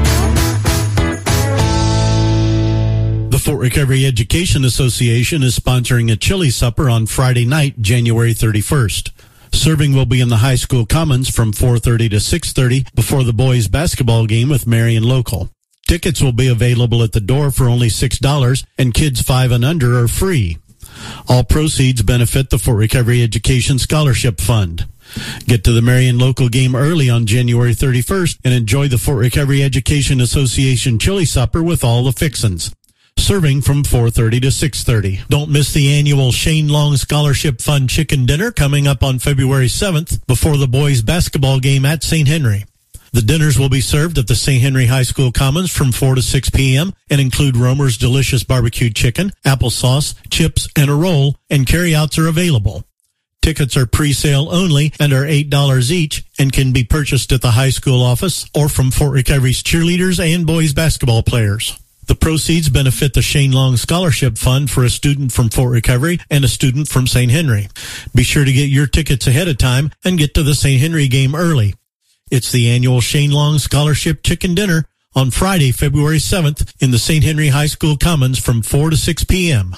The Fort Recovery Education Association is sponsoring a chili supper on Friday night, January thirty-first. Serving will be in the high school commons from four thirty to six thirty before the boys' basketball game with Marion Local. Tickets will be available at the door for only six dollars, and kids five and under are free. All proceeds benefit the Fort Recovery Education Scholarship Fund. Get to the Marion Local game early on January thirty-first and enjoy the Fort Recovery Education Association chili supper with all the fixins. Serving from four thirty to six thirty. Don't miss the annual Shane Long Scholarship Fund Chicken Dinner coming up on February seventh before the boys' basketball game at Saint Henry. The dinners will be served at the Saint Henry High School Commons from four to six p.m. and include Romer's delicious barbecued chicken, applesauce, chips, and a roll, and carryouts are available. Tickets are pre-sale only and are eight dollars each and can be purchased at the high school office or from Fort Recovery's cheerleaders and boys basketball players. The proceeds benefit the Shane Long Scholarship Fund for a student from Fort Recovery and a student from Saint Henry. Be sure to get your tickets ahead of time and get to the Saint Henry game early. It's the annual Shane Long Scholarship Chicken Dinner on Friday, February seventh in the Saint Henry High School Commons from four to six p.m.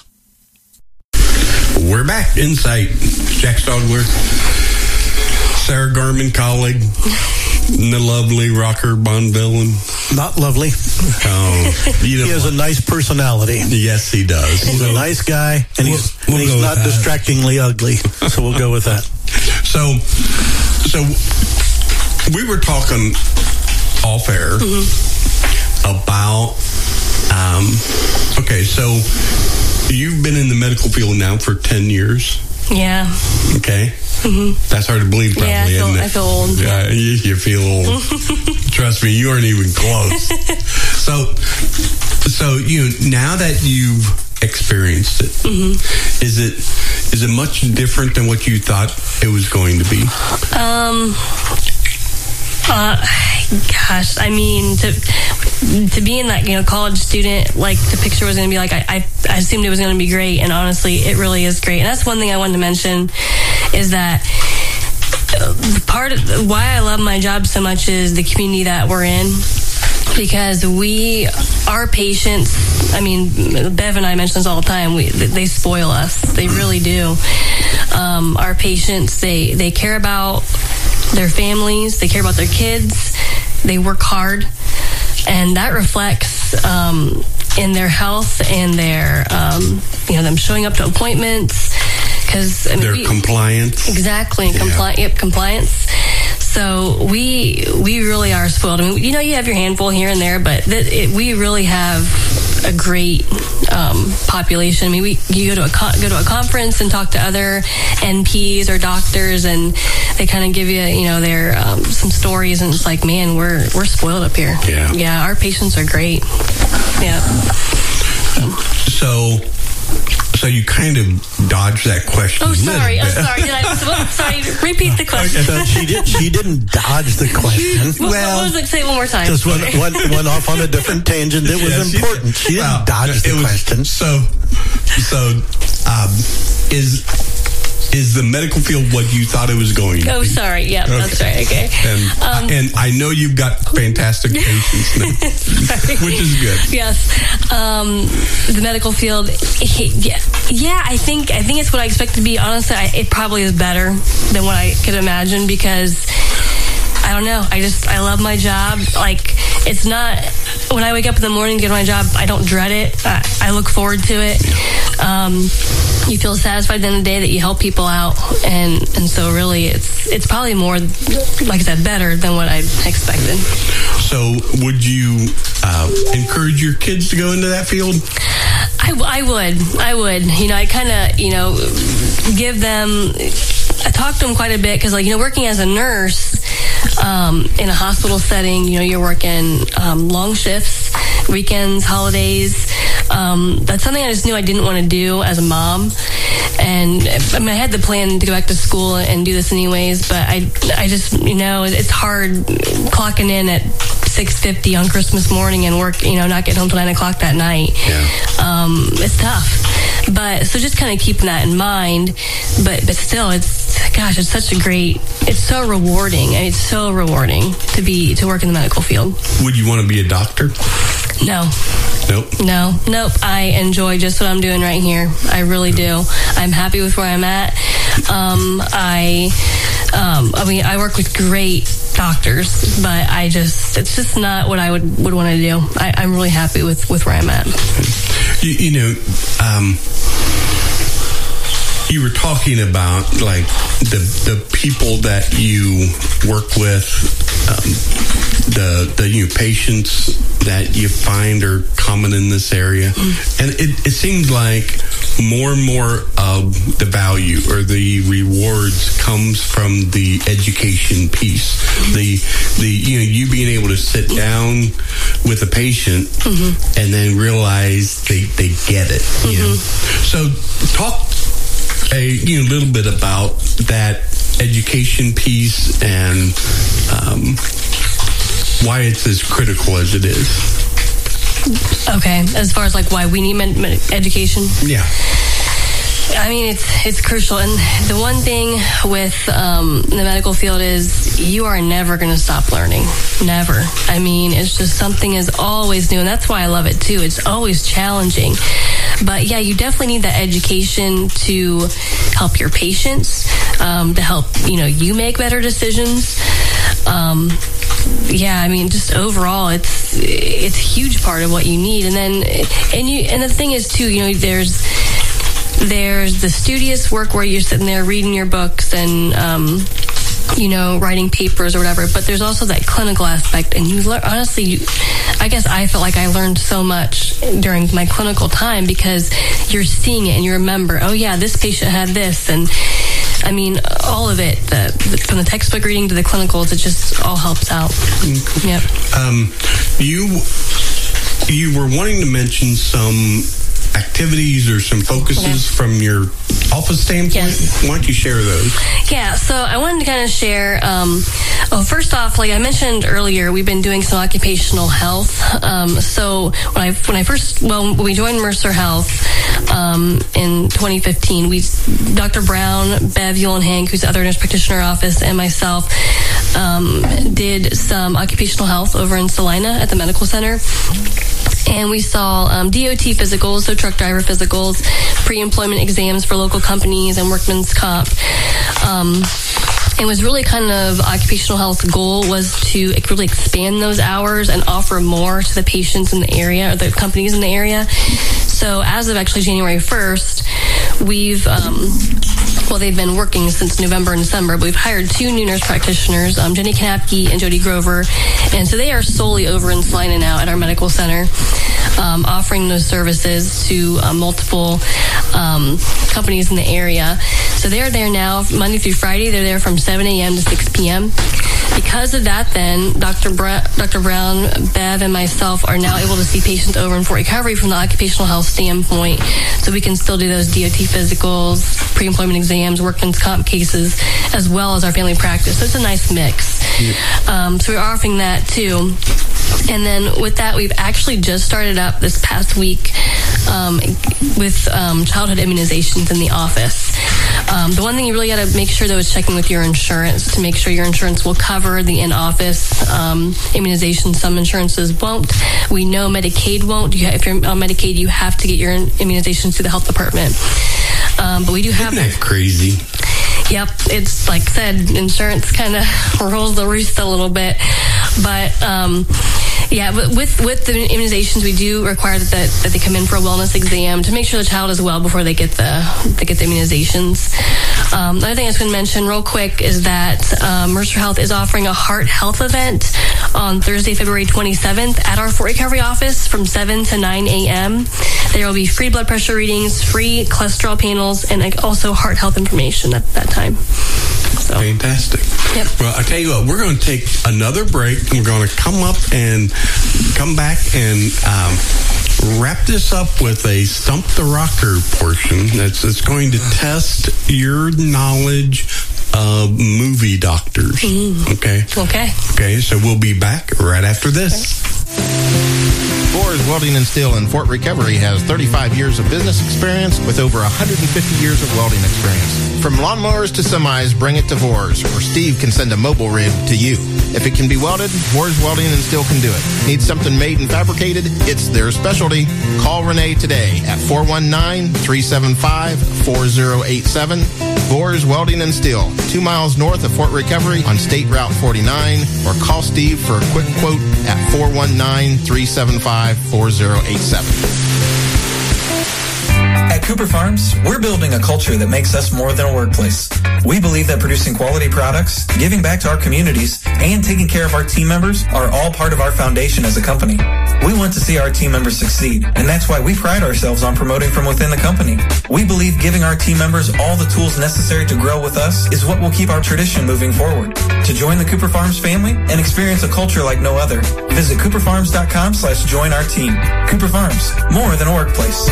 We're back. Insight. Jack Stodler, Sarah Garman, colleague, and the lovely Rocker Bonville. And Not lovely. Oh, you know, He has a nice personality. yes, he does. He's a nice guy, and he's, We'll- we'll and he's go not with that. distractingly ugly. So we'll go with that. So, so we were talking off air about. Um, okay, so you've been in the medical field now for ten years. Yeah. Okay. That's hard to believe, probably, Yeah, I feel- isn't it? I feel old. Yeah, you, you feel old. Trust me, you aren't even close. so, so you now that you've experienced it, is it is it much different than what you thought it was going to be? Um. Uh, gosh, I mean, to to be in that, you know, college student, like the picture was going to be like, I, I, I assumed it was going to be great, and honestly, it really is great. And that's one thing I wanted to mention is that uh, part of why I love my job so much is the community that we're in. Because we, our patients, I mean, Bev and I mention this all the time, we, they spoil us. They really do. Um, our patients, they, they care about their families, they care about their kids, they work hard, and that reflects um, in their health and their, um, you know, them showing up to appointments. Because I mean, their we, compliance. Exactly, Yeah. compli- yep, compliance. So we we really are spoiled. I mean, you know, you have your handful here and there, but th- it, we really have a great um, population. I mean, we you go to a co- go to a conference and talk to other N Ps or doctors, and they kind of give you, you know, their um, some stories, and it's like, man, we're we're spoiled up here. Yeah, yeah, our patients are great. Yeah. So. So you kind of dodged that question. Oh, a little sorry. I'm bit. sorry. Did I? Oh, sorry. Repeat the question. So she did. She didn't dodge the question. What, what was it? Say it one more time. Just went, went, went off on a different tangent. It was Yeah, she important. did. She didn't Well, dodge the it was- question. So, so um, is is the medical field what you thought it was going to Oh, be? sorry. Yeah, that's right. Okay. And, Um, and I know you've got fantastic patients now, which is good. Yes. Um, the medical field. Yeah, yeah. I think I think it's what I expect to be. Honestly, I, it probably is better than what I could imagine, because I don't know. I just I love my job. Like, it's not, when I wake up in the morning to get to my job, I don't dread it. I, I look forward to it. Um, you feel satisfied at the end of the day that you help people out, and and so really it's it's probably more, like I said, better than what I expected. So, would you uh, encourage your kids to go into that field? I, I would. I would. You know, I kind of, you know, give them, I talk to them quite a bit, because, like, you know, working as a nurse um, in a hospital setting, you know, you're working um, long shifts, weekends, holidays. Um, that's something I just knew I didn't want to do as a mom. And I mean, I had the plan to go back to school and do this anyways, but I, I just, you know, it's hard clocking in at six fifty on Christmas morning and work, you know, not get home till nine o'clock that night. Yeah. Um, it's tough. But so just kind of keeping that in mind, but but still, it's, gosh, it's such a great, it's so rewarding. I mean, it's so rewarding to be to work in the medical field. Would you want to be a doctor? No. Nope. No, nope. I enjoy just what I'm doing right here. I really do. I'm happy with where I'm at. Um, I, um, I mean, I work with great doctors, but I just, it's just not what I would, would want to do. I, I'm really happy with, with where I'm at. You, you know, um, you were talking about, like, the the people that you work with, um, the the you know, patients that you find are common in this area, mm. and it, it seems like more and more of the value or the rewards comes from the education piece. The the you know you being able to sit down with a patient mm-hmm. and then realize they they get it. Mm-hmm. You know, so talk a you know, little bit about that education piece and um, why it's as critical as it is. Okay, as far as like why we need med- med- education? Yeah. I mean, it's it's crucial. And the one thing with um, the medical field is you are never going to stop learning. Never. I mean, it's just something is always new. And that's why I love it, too. It's always challenging. But, yeah, you definitely need that education to help your patients, um, to help, you know, you make better decisions. Um, yeah, I mean, just overall, it's it's a huge part of what you need. And then, and you, and the thing is, too, you know, there's, There's the studious work where you're sitting there reading your books and, um, you know, writing papers or whatever. But there's also that clinical aspect. And you learn, honestly, you, I guess I felt like I learned so much during my clinical time because you're seeing it and you remember, oh, yeah, this patient had this. And, I mean, all of it, the, the, from the textbook reading to the clinicals, it just all helps out. Mm-hmm. Yep. Um, you, you were wanting to mention some activities or some focuses yeah. from your office standpoint? Yes. Why don't you share those? Yeah, so I wanted to kind of share, um, oh, first off, like I mentioned earlier, we've been doing some occupational health. Um, so when I when I first, well, when we joined Mercer Health um, in twenty fifteen, we, Doctor Brown, Bev Eulenhank, who's the other nurse practitioner office, and myself um, did some occupational health over in Salina at the medical center. And we saw um, D O T physicals, so truck driver physicals, pre-employment exams for local companies, and workman's comp. Um, It was really kind of occupational health's goal was to really expand those hours and offer more to the patients in the area, or the companies in the area. So as of actually January first, we've, um, well, they've been working since November and December, but we've hired two new nurse practitioners, um, Jenny Knapke and Jody Grover. And so they are solely over in Salina now at our medical center, um, offering those services to uh, multiple um, companies in the area. So they're there now Monday through Friday. They're there from seven a.m. to six p.m. Because of that, then, Doctor Bra- Doctor Brown, Bev, and myself are now able to see patients over in Fort Recovery from the occupational health standpoint. So we can still do those D O T physicals, pre-employment exams, workman's comp cases, as well as our family practice. So it's a nice mix. Yeah. Um, so we're offering that too. And then with that, we've actually just started up this past week um, with um, childhood immunizations in the office. Um, the one thing you really got to make sure, though, is checking with your insurance to make sure your insurance will cover the in-office um, immunization. Some insurances won't. We know Medicaid won't. You, if you're on Medicaid, you have to get your immunizations through the health department. Um, but we do have... Isn't that crazy? Yep. It's, like I said, insurance kind of rolls the roost a little bit. But... Um, Yeah, but with with the immunizations, we do require that, that that they come in for a wellness exam to make sure the child is well before they get the they get the immunizations. Um, the other thing I was going to mention real quick is that um, Mercer Health is offering a heart health event on Thursday, February twenty-seventh at our Fort Recovery office from seven to nine a.m. There will be free blood pressure readings, free cholesterol panels, and also heart health information at that time. So. Fantastic. Yep. Well, I tell you what, we're going to take another break. We're going to come up and come back and um, wrap this up with a Stump the Rocker portion that's, that's going to test your knowledge of movie doctors. Mm. Okay? Okay. Okay, so we'll be back right after this. Boers Welding and Steel in Fort Recovery has thirty-five years of business experience with over one hundred fifty years of welding experience. From lawnmowers to semis, bring it to Boers, or Steve can send a mobile rig to you. If it can be welded, Boers Welding and Steel can do it. Need something made and fabricated? It's their specialty. Call Renee today at four one nine, three seven five, four zero eight seven. Boers Welding and Steel, two miles north of Fort Recovery on State Route forty-nine, or call Steve for a quick quote at four one nine, three seven five, four zero eight seven. At Cooper Farms, we're building a culture that makes us more than a workplace. We believe that producing quality products, giving back to our communities, and taking care of our team members are all part of our foundation as a company. We want to see our team members succeed, and that's why we pride ourselves on promoting from within the company. We believe giving our team members all the tools necessary to grow with us is what will keep our tradition moving forward. To join the Cooper Farms family and experience a culture like no other, visit cooper farms dot com slash join our team. Cooper Farms, more than a workplace.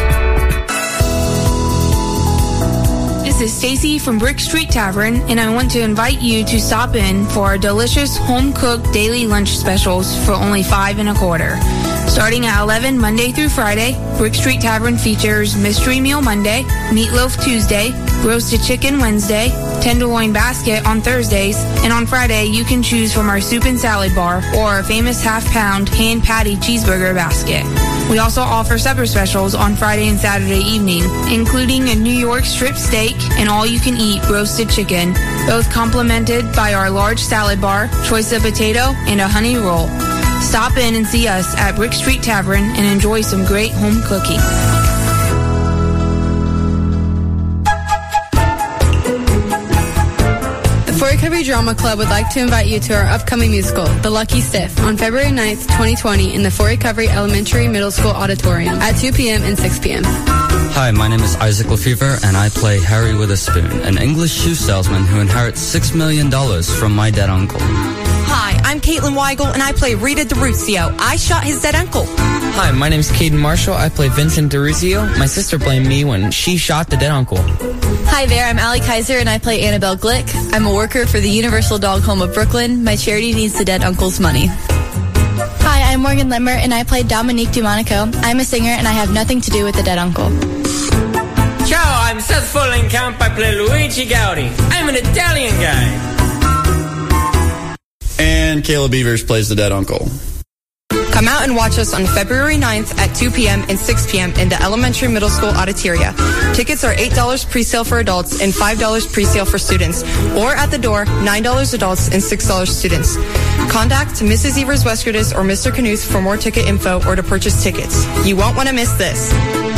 This is Stacy from Brick Street Tavern, and I want to invite you to stop in for our delicious home-cooked daily lunch specials for only five and a quarter. Starting at eleven Monday through Friday, Brick Street Tavern features Mystery Meal Monday, Meatloaf Tuesday, Roasted Chicken Wednesday, Tenderloin Basket on Thursdays, and on Friday you can choose from our Soup and Salad Bar or our famous half-pound hand patty cheeseburger basket. We also offer supper specials on Friday and Saturday evening, including a New York strip steak and all-you-can-eat roasted chicken, both complemented by our large salad bar, choice of potato, and a honey roll. Stop in and see us at Brick Street Tavern and enjoy some great home cooking. The Fort Recovery Drama Club would like to invite you to our upcoming musical, The Lucky Stiff, on February ninth, twenty twenty in the Fort Recovery Elementary Middle School Auditorium at two p.m. and six p.m. Hi, my name is Isaac Lefevre, and I play Harry Witherspoon, an English shoe salesman who inherits six million dollars from my dead uncle. Hi, I'm Caitlin Weigel, and I play Rita DeRuzio. I shot his dead uncle. Hi, my name's Caden Marshall. I play Vincent DeRuzio. My sister blamed me when she shot the dead uncle. Hi there, I'm Allie Kaiser, and I play Annabelle Glick. I'm a worker for the Universal Dog Home of Brooklyn. My charity needs the dead uncle's money. Hi, I'm Morgan Limmer, and I play Dominique DeMonico. I'm a singer, and I have nothing to do with the dead uncle. Ciao, I'm Seth Fullenkamp. I play Luigi Gaudi. I'm an Italian guy. And Caleb Beavers plays the dead uncle. Come out and watch us on February ninth at two p.m. and six p.m. in the elementary middle school auditoria. Tickets are eight dollars pre-sale for adults and five dollars pre-sale for students. Or at the door, nine dollars adults and six dollars students. Contact Missus Evers Westgardis or Mister Knuth for more ticket info or to purchase tickets. You won't want to miss this.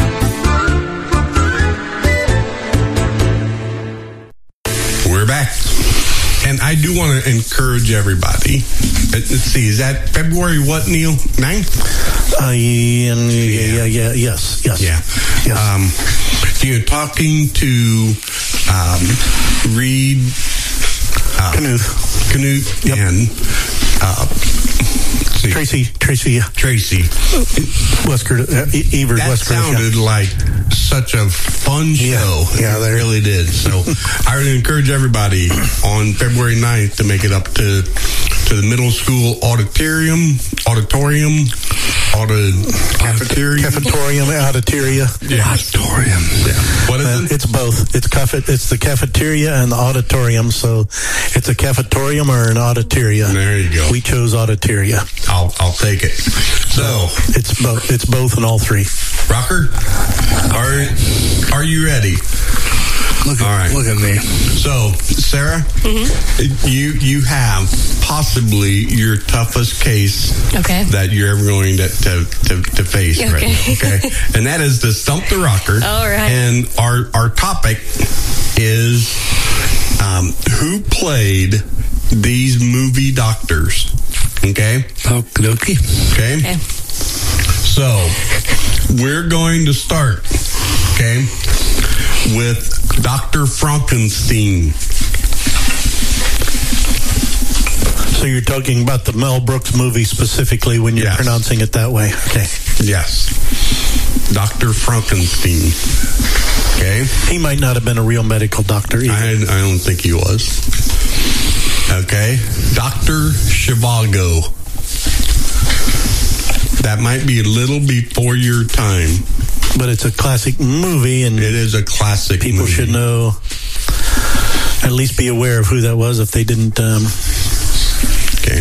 We're back. And I do want to encourage everybody. Let's see, is that February what, Neil? ninth? Uh, yeah, yeah, yeah, yes, yes. Yeah. Yes. Um, you know, talking to um, Reed uh, Knuth. Knuth Yep. and uh, see, Tracy, Tracy, Tracy. Wesker, uh, E- Evers, That Wesker. sounded like such a fun show. Yeah, they really did. So I would encourage everybody on February ninth to make it up to to the middle school auditorium, auditorium, audit, cafeteria, Cafetorium, auditoria. Yeah. Auditorium. Yeah. What is Uh, it? It's both. It's cafet. It's the cafeteria and the auditorium. So it's a cafetorium or an auditoria. There you go. We chose auditoria. I'll I'll take it. So it's both. It's both and all three. Rocker, are are you ready? Look at, all right. Look at me. So, Sarah, Mm-hmm. you you have possibly your toughest case Okay. that you're ever going to to, to, to face Okay. right now, okay? And that is the Stump the Rocker. All right. And our our topic is um, who played these movie doctors. Okay? Okie dokie. Okay? Okay. So, we're going to start, okay, with Doctor Frankenstein. So you're talking about the Mel Brooks movie specifically when you're Yes. pronouncing it that way. Okay. Yes. Doctor Frankenstein. Okay? He might not have been a real medical doctor either. I, I don't think he was. Okay? Doctor Zhivago. That might be a little before your time. But it's a classic movie, and it is a classic people movie. should know, at least be aware of who that was if they didn't. Um, Okay.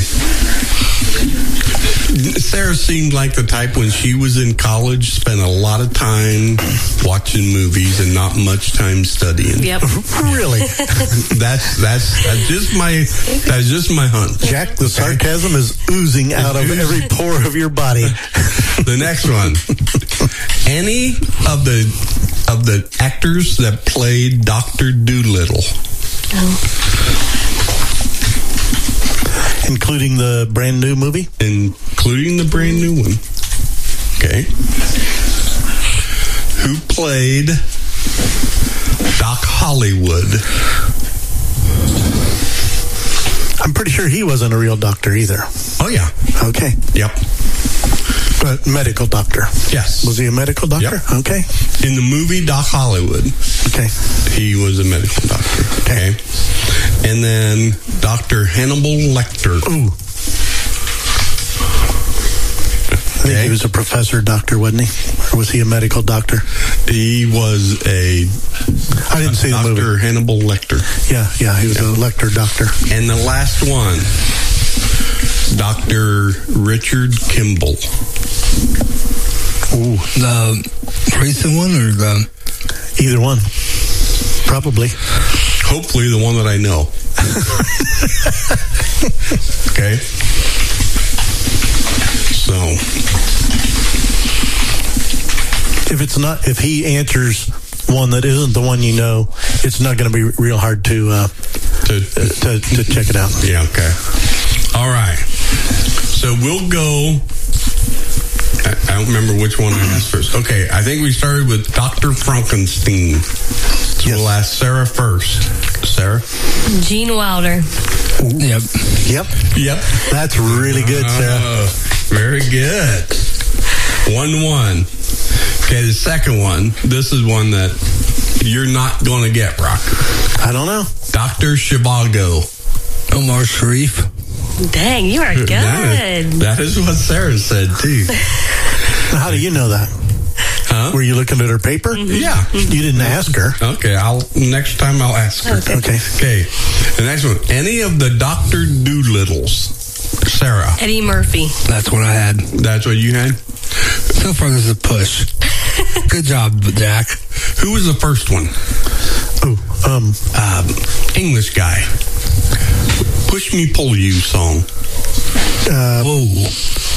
Sarah seemed like the type when she was in college, spent a lot of time watching movies and not much time studying. Yep. Really? that's that's that's just my that's just my hunch. Jack, the sarcasm is oozing out of every pore of your body. The next one. Any of the of the actors that played Doctor Dolittle. Including the brand new movie? Including the brand new one. Okay. Who played Doc Hollywood? I'm pretty sure he wasn't a real doctor either. Oh, yeah. Okay. Yep. But medical doctor. Yes. Was he a medical doctor? Yep. Okay. In the movie Doc Hollywood. Okay. He was a medical doctor. Okay. And then Doctor Hannibal Lecter. Ooh. I think he was a professor doctor, wasn't he? Or was he a medical doctor? He was a I didn't see the movie. Doctor Hannibal Lecter. Yeah, yeah, he was Yeah. a Lecter doctor. And the last one, Doctor Richard Kimball. Ooh, the recent one or the either one? Probably. Hopefully the one that I know. Okay. So, if it's not, if he answers one that isn't the one you know, it's not going to be real hard to, uh, to, to to check it out. Yeah. Okay. All right. So we'll go. I, I don't remember which one I asked first. Okay, I think we started with Doctor Frankenstein. So we'll ask Sarah first. Sarah? Gene Wilder. Yep. Yep. Yep. That's really good, Sarah. Uh, very good. One one. Okay, the second one. This is one that you're not going to get, Rocker. I don't know. Doctor Zhivago. Omar Sharif. Dang, you are good. That is, that is what Sarah said, too. How do you know that? Huh? Were you looking at her paper? Mm-hmm. Yeah. You didn't ask her. Okay, I'll next time I'll ask her. Okay. Okay. Okay. The next one. Any of the Doctor Doolittles. Sarah. Eddie Murphy. That's what I had. That's what you had? So far, this is a push. Good job, Jack. Who was the first one? Oh, um, um, English guy. Push Me, Pull You song. Uh, Whoa.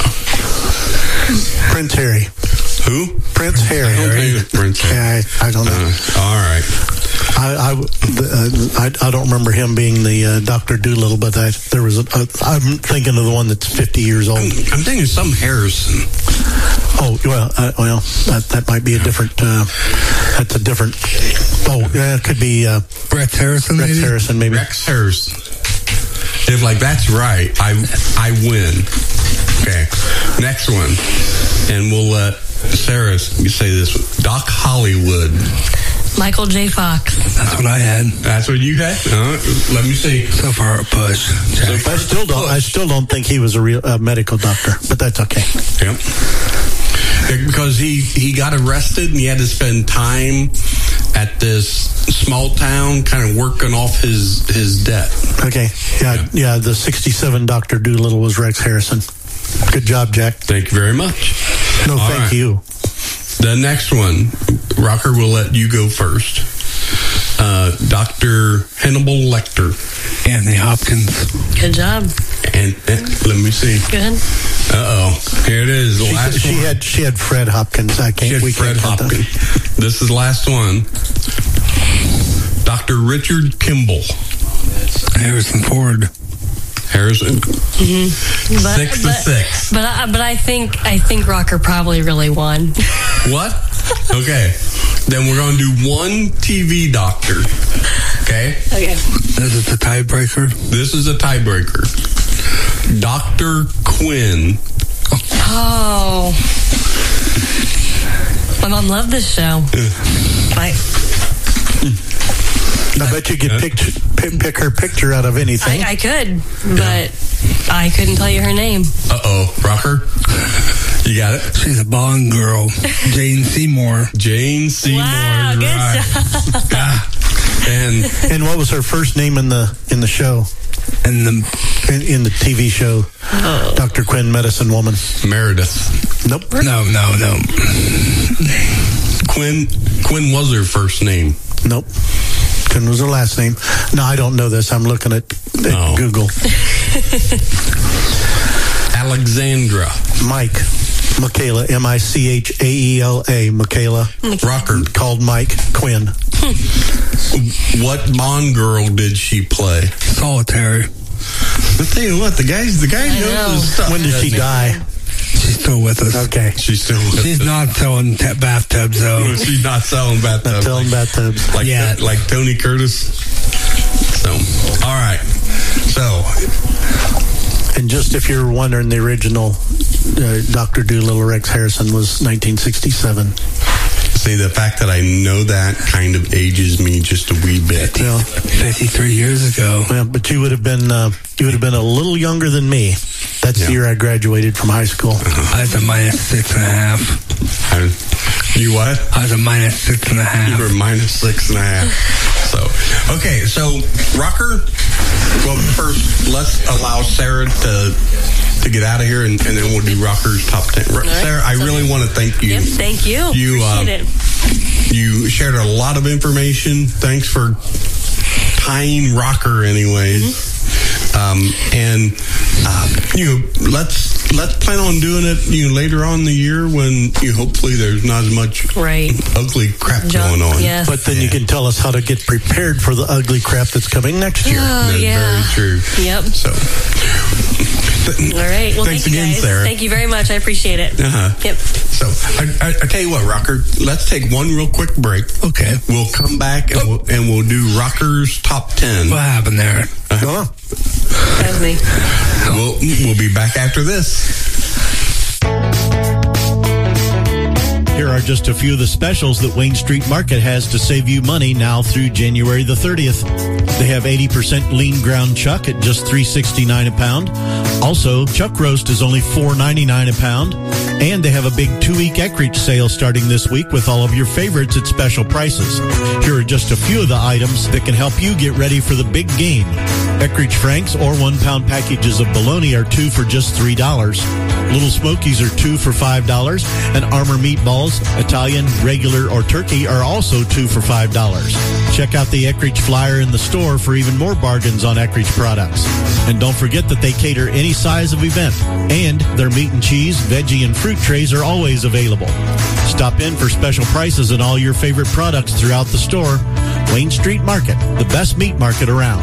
Prince Harry. Who? Prince Harry. I don't think it's Prince Harry. Yeah, I, I don't know. Uh, all right. I I, uh, I I don't remember him being the uh, Doctor Dolittle, but I, there was a, a. I'm thinking of the one that's fifty years old. I'm, I'm thinking some Harrison. Oh well, uh, well that that might be a different. Uh, that's a different. Oh yeah, it could be uh, Rex Harrison. Rex maybe? Harrison, maybe. Rex Harrison. If like that's right, I I win. Okay, next one, and we'll let Sarah say this one. Doc Hollywood. Michael J. Fox. That's what I had. That's what you had. Uh, let me see. So far, a push. So I still don't. I still don't think he was a real uh, medical doctor, but that's okay. Yep. Because he he got arrested and he had to spend time at this small town, kind of working off his his debt. Okay. Yeah. Yeah. The sixty-seven Doctor Dolittle was Rex Harrison. Good job, Jack. Thank you very much. No, All thank right. you. The next one, Rocker, will let you go first. Uh, Doctor Hannibal Lecter. Anthony Hopkins. Good job. And, and let me see. Good. Uh oh, here it is. The She, last she one. had she had Fred Hopkins. I can't. She had we Fred can't count that. Hopkins. This is the last one. Doctor Richard Kimball. Harrison Ford. Harrison. Mm-hmm. But, Six to but, six. But I, but I think I think Rocker probably really won. What? Okay. Then we're going to do one T V doctor. Okay? Okay. This is the tiebreaker. This is a tiebreaker. Doctor Quinn. Oh. My mom loved this show. I, I bet you could pick, pick pick her picture out of anything. I, I could, but I couldn't tell you her name. Uh oh, Rocker. You got it? She's a Bond girl. Jane Seymour. Jane Seymour. Wow, good right. job. Ah. And and what was her first name in the in the show? In the in, in the T V show, oh. Doctor Quinn, Medicine Woman. Meredith. Nope. No, no, no. Quinn. Quinn was her first name. Nope. Quinn was her last name. No, I don't know this. I'm looking at, at No. Google. Alexandra. Mike. Michaela. M I C H A E L A. Michaela. Rocker. Called Mike Quinn. What Bond girl did she play? Solitary. I'll tell you what, the guys, the guy I knows know. his stuff. When did she die? She's still with us. Okay. She's still with She's us. not selling t- bathtubs, though. She's not selling Not bathtubs. telling bathtubs. Like, Yeah. like Tony Curtis. So, all right. So, And just if you're wondering, the original uh, Doctor Dolittle Rex Harrison was nineteen sixty-seven. see, the fact that I know that kind of ages me just a wee bit. Yeah. fifty-three years ago. Well, but you would have been uh, you would have been a little younger than me. That's Yeah. the year I graduated from high school. I was a minus six and a half. I, you what? I was a minus six and a half. You were minus six and a half. So, okay, so Rocker, well, first, let's allow Sarah to to get out of here, and, and then we'll do Rocker's top ten. Right. Sarah, I really want to thank you. Yep, thank you. You, uh, Appreciate it. You shared a lot of information. Thanks for tying Rocker, anyways. Mm-hmm. Um, and uh, you know, let's let's plan on doing it. You know, later on in the year when you hopefully there's not as much right. ugly crap Junk, going on. yes. But then you can tell us how to get prepared for the ugly crap that's coming next year. Oh, That's yeah. very true. Yep. So, All right. Well, thanks thank you again, guys. Sarah. Thank you very much. I appreciate it. Uh-huh. Yep. So, I, I, I tell you what, Rocker, let's take one real quick break. Okay. We'll come back and, we'll, and we'll do Rocker's top ten. What happened there? Uh-huh. That was me. We'll, we'll be back after this. Here are just a few of the specials that Wayne Street Market has to save you money now through January the thirtieth. They have eighty percent lean ground chuck at just three dollars and sixty-nine cents a pound. Also, chuck roast is only four dollars and ninety-nine cents a pound. And they have a big two-week Eckrich sale starting this week with all of your favorites at special prices. Here are just a few of the items that can help you get ready for the big game. Eckrich Franks or one-pound packages of bologna are two for just three dollars. Little Smokies are two for five dollars. And Armor meatballs, Italian, regular, or turkey, are also two for five dollars. Check out the Eckrich flyer in the store for even more bargains on Eckrich products. And don't forget that they cater any size of event. And their meat and cheese, veggie, and fruit trays are always available. Stop in for special prices on all your favorite products throughout the store. Wayne Street Market, the best meat market around.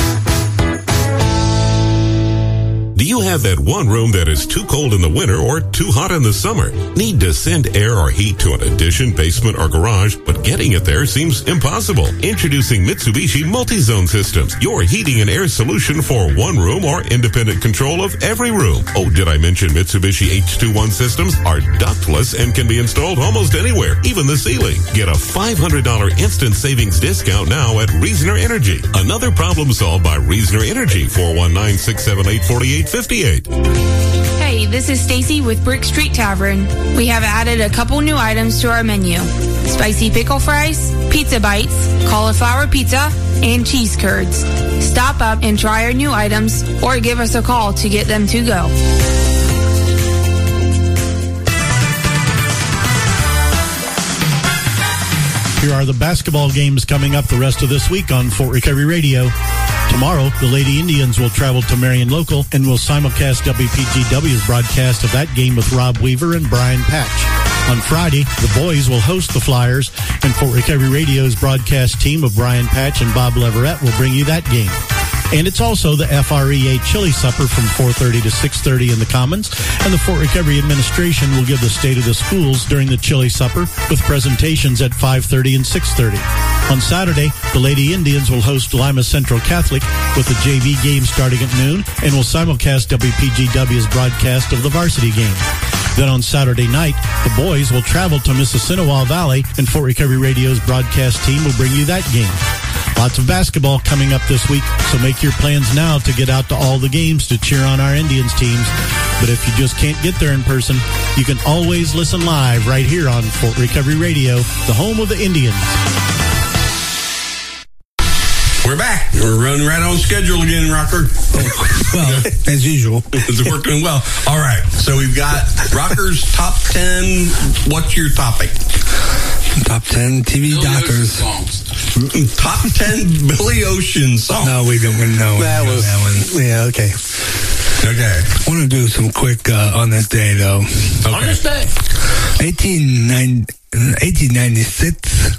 Do you have that one room that is too cold in the winter or too hot in the summer? Need to send air or heat to an addition, basement, or garage, but getting it there seems impossible? Introducing Mitsubishi Multi-Zone Systems, your heating and air solution for one room or independent control of every room. Oh, did I mention Mitsubishi H twenty-one systems are ductless and can be installed almost anywhere, even the ceiling. Get a five hundred dollars instant savings discount now at Reasoner Energy. Another problem solved by Reasoner Energy, four one nine, six seven eight, four eight five eight. Hey, this is Stacy with Brick Street Tavern. We have added a couple new items to our menu. Spicy pickle fries, pizza bites, cauliflower pizza, and cheese curds. Stop up and try our new items or give us a call to get them to go. Here are the basketball games coming up the rest of this week on Fort Recovery Radio. Tomorrow, the Lady Indians will travel to Marion Local and will simulcast W P G W's broadcast of that game with Rob Weaver and Brian Patch. On Friday, the boys will host the Flyers, and Fort Recovery Radio's broadcast team of Brian Patch and Bob Leverett will bring you that game. And it's also the F R E A Chili Supper from four thirty to six thirty in the Commons, and the Fort Recovery Administration will give the state of the schools during the Chili Supper with presentations at five thirty and six thirty. On Saturday, the Lady Indians will host Lima Central Catholic with the J V game starting at noon, and will simulcast W P G W's broadcast of the varsity game. Then on Saturday night, the boys will travel to Mississinawa Valley, and Fort Recovery Radio's broadcast team will bring you that game. Lots of basketball coming up this week, so make your plans now to get out to all the games to cheer on our Indians teams. But if you just can't get there in person, you can always listen live right here on Fort Recovery Radio, the home of the Indians. We're back. We're running right on schedule again, Rocker. Well, as usual. It's working well. All right. So we've got Rocker's top ten. What's your topic? Top ten T V doctors. Top ten Billy Ocean songs. No, we don't know that was that one. Yeah, okay. Okay. I want to do some quick uh, on this day, though. Okay. On this day? eighteen ninety-six.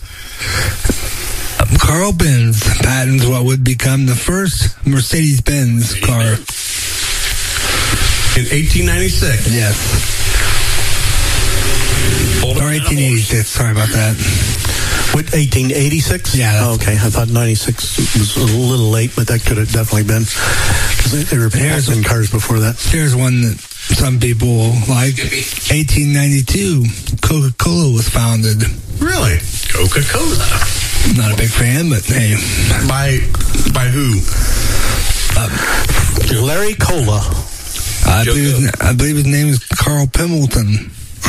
Carl Benz patents what would become the first Mercedes-Benz car. In eighteen ninety-six? Yes. Or eighteen eighty-six, sorry about that. What, eighteen eighty-six? Yeah. Oh, okay, I thought ninety-six was a little late, but that could have definitely been. Because they were passing cars before that. Here's one that some people like. eighteen ninety-two, Coca-Cola was founded. Really? Coca-Cola? Not a big fan, but hey. By by who? Uh, Larry Cola. I believe, his, I believe his name is Carl Pimbleton.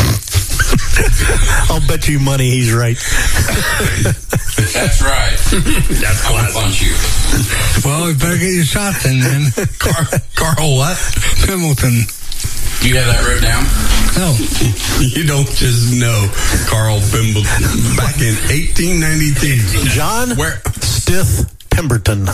I'll bet you money he's right. That's right. That's how I punch you. Well, you better get your shots in then. Carl, Carl what? Pimbleton. Do you have that wrote down? No. You don't just know Carl Pimbleton. Back in eighteen ninety-two. John Where? Stith Pemberton.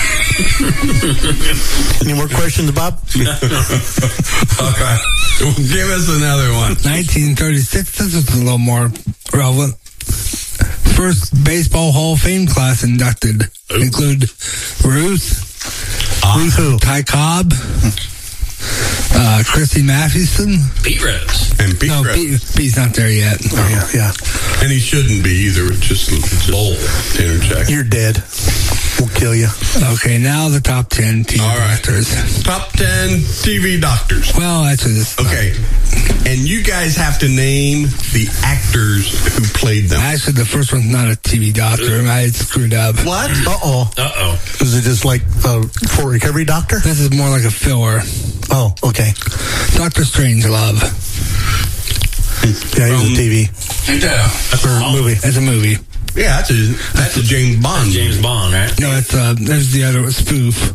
Any more questions, Bob? Okay. Give us another one. nineteen thirty-six, this is a little more relevant. First Baseball Hall of Fame class inducted Ooh. include Ruth, uh, Ruth who? Ty Cobb, uh, Christy Mathewson, Pete Rose, and Pete no, Rose. Pete, Pete's not there yet. Oh, yeah, yeah. And he shouldn't be either. It's just, it's just bold to interject. You're dead. will kill you. Okay, now the top ten T V All right. doctors. Top ten T V doctors. Well, actually, this Okay. And you guys have to name the actors who played them. Actually, the first one's not a T V doctor. I screwed up. What? Uh-oh. Uh-oh. Is it just like a Fort Recovery doctor? This is more like a filler. Oh, okay. Doctor Strangelove. Yeah, he was a T V. That's Or a movie. It's a movie. Yeah, that's a, that's a James Bond. James Bond, right? No, it's uh, there's the other spoof.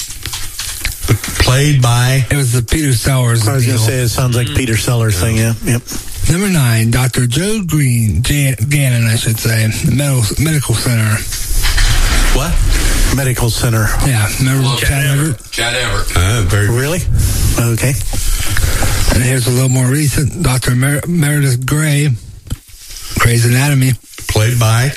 Played by? It was the Peter Sellers. I was going to deal. say, it sounds like Peter Sellers thing, yeah. Yep. Number nine, Doctor Joe Green, Jan- Gannon, I should say, Medical, Medical Center. What? Medical Center. Yeah, remember Chad Everett? Chad Everett. Uh, very Really? Okay. And here's a little more recent, Doctor Mer- Meredith Grey, Grey's Anatomy. Played by?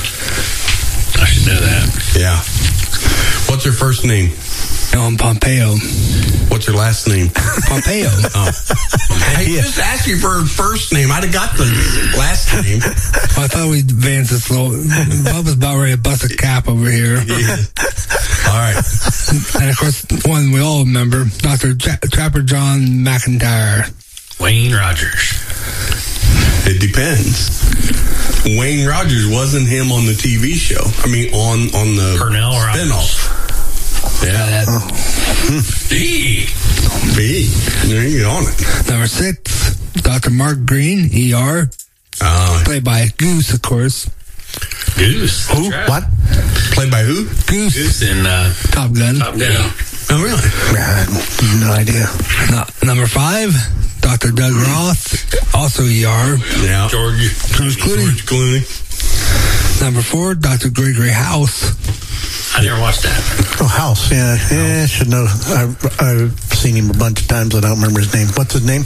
I should know that. Yeah. What's her first name? Ellen Pompeo. What's her last name? Pompeo. Oh. I just asked you for her first name. I'd have got the last name. Well, I thought we'd advance this little. Bub was about ready to bust a cap over here. Yeah. All right. And of course, one we all remember, Doctor Tra- Trapper John McIntyre. Wayne Rogers. It depends. Wayne Rogers wasn't him on the T V show. I mean, on, on the Pernell Rogers. spinoff. Yeah. D. B. There you go on it. Number six, Doctor Mark Green, E R. Uh, Played by Goose, of course. Goose. who? Right. What? Played by who? Goose. Goose in uh, Top Gun. Top Gun. Oh, really? I have no idea. No, number five, Doctor Doug Roth, also E R. Yeah. George. George Clooney. George Clooney. Number four, Doctor Gregory House. I never watched that. Oh, House. Yeah, yeah, I should know. I've, I've seen him a bunch of times. I don't remember his name. What's his name?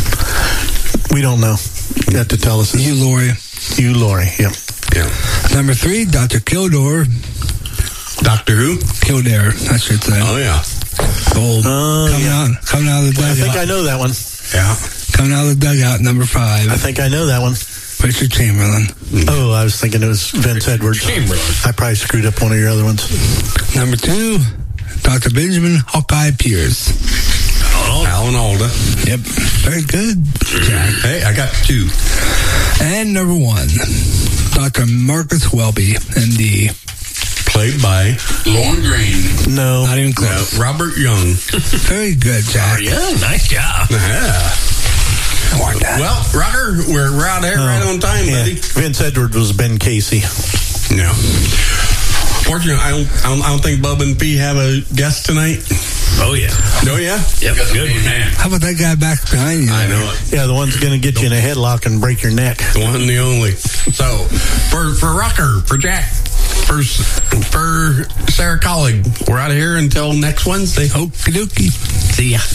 We don't know. You have to tell us. Hugh Laurie. Hugh Laurie, yeah. Yeah. Number three, Doctor Kildare. Doctor who? Kildare, I should say. Oh, yeah. Old. Oh, coming yeah. out, coming out of the I dugout. think I know that one. Yeah. Coming out of the dugout, number five. I think I know that one. Richard Chamberlain. Oh, I was thinking it was Vince Edwards. Chamberlain. I probably screwed up one of your other ones. Number two, Doctor Benjamin Hawkeye Pierce. Oh. Alan Alda. Yep. Very good, Jack. Hey, I got two. And number one, Doctor Marcus Welby, M D. Played by? Lorne Green. No. Not even close. No, Robert Young. Very good, Jack. Yeah, nice job. Yeah. Well, Roger, we're, we're out there Oh, right on time, yeah. buddy. Vince Edwards was Ben Casey. No. Fortunately, I don't, I don't, I don't think Bub and P have a guest tonight. Oh, yeah. Oh, yeah? Yep, good man. How about that guy back behind you? I know it. Yeah, the one's going to get you in a headlock and break your neck. The one and the only. So, for, for Rocker, for Jack, for, for Sarah Collig, we're out of here until next Wednesday. Okie dokie. See ya.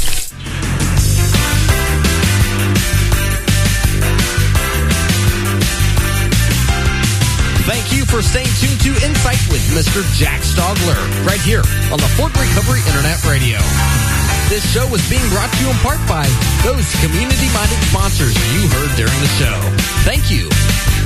Thank you for staying tuned to Insight with Mister Jack Stogler, right here on the Fort Recovery Internet Radio. This show was being brought to you in part by those community-minded sponsors you heard during the show. Thank you.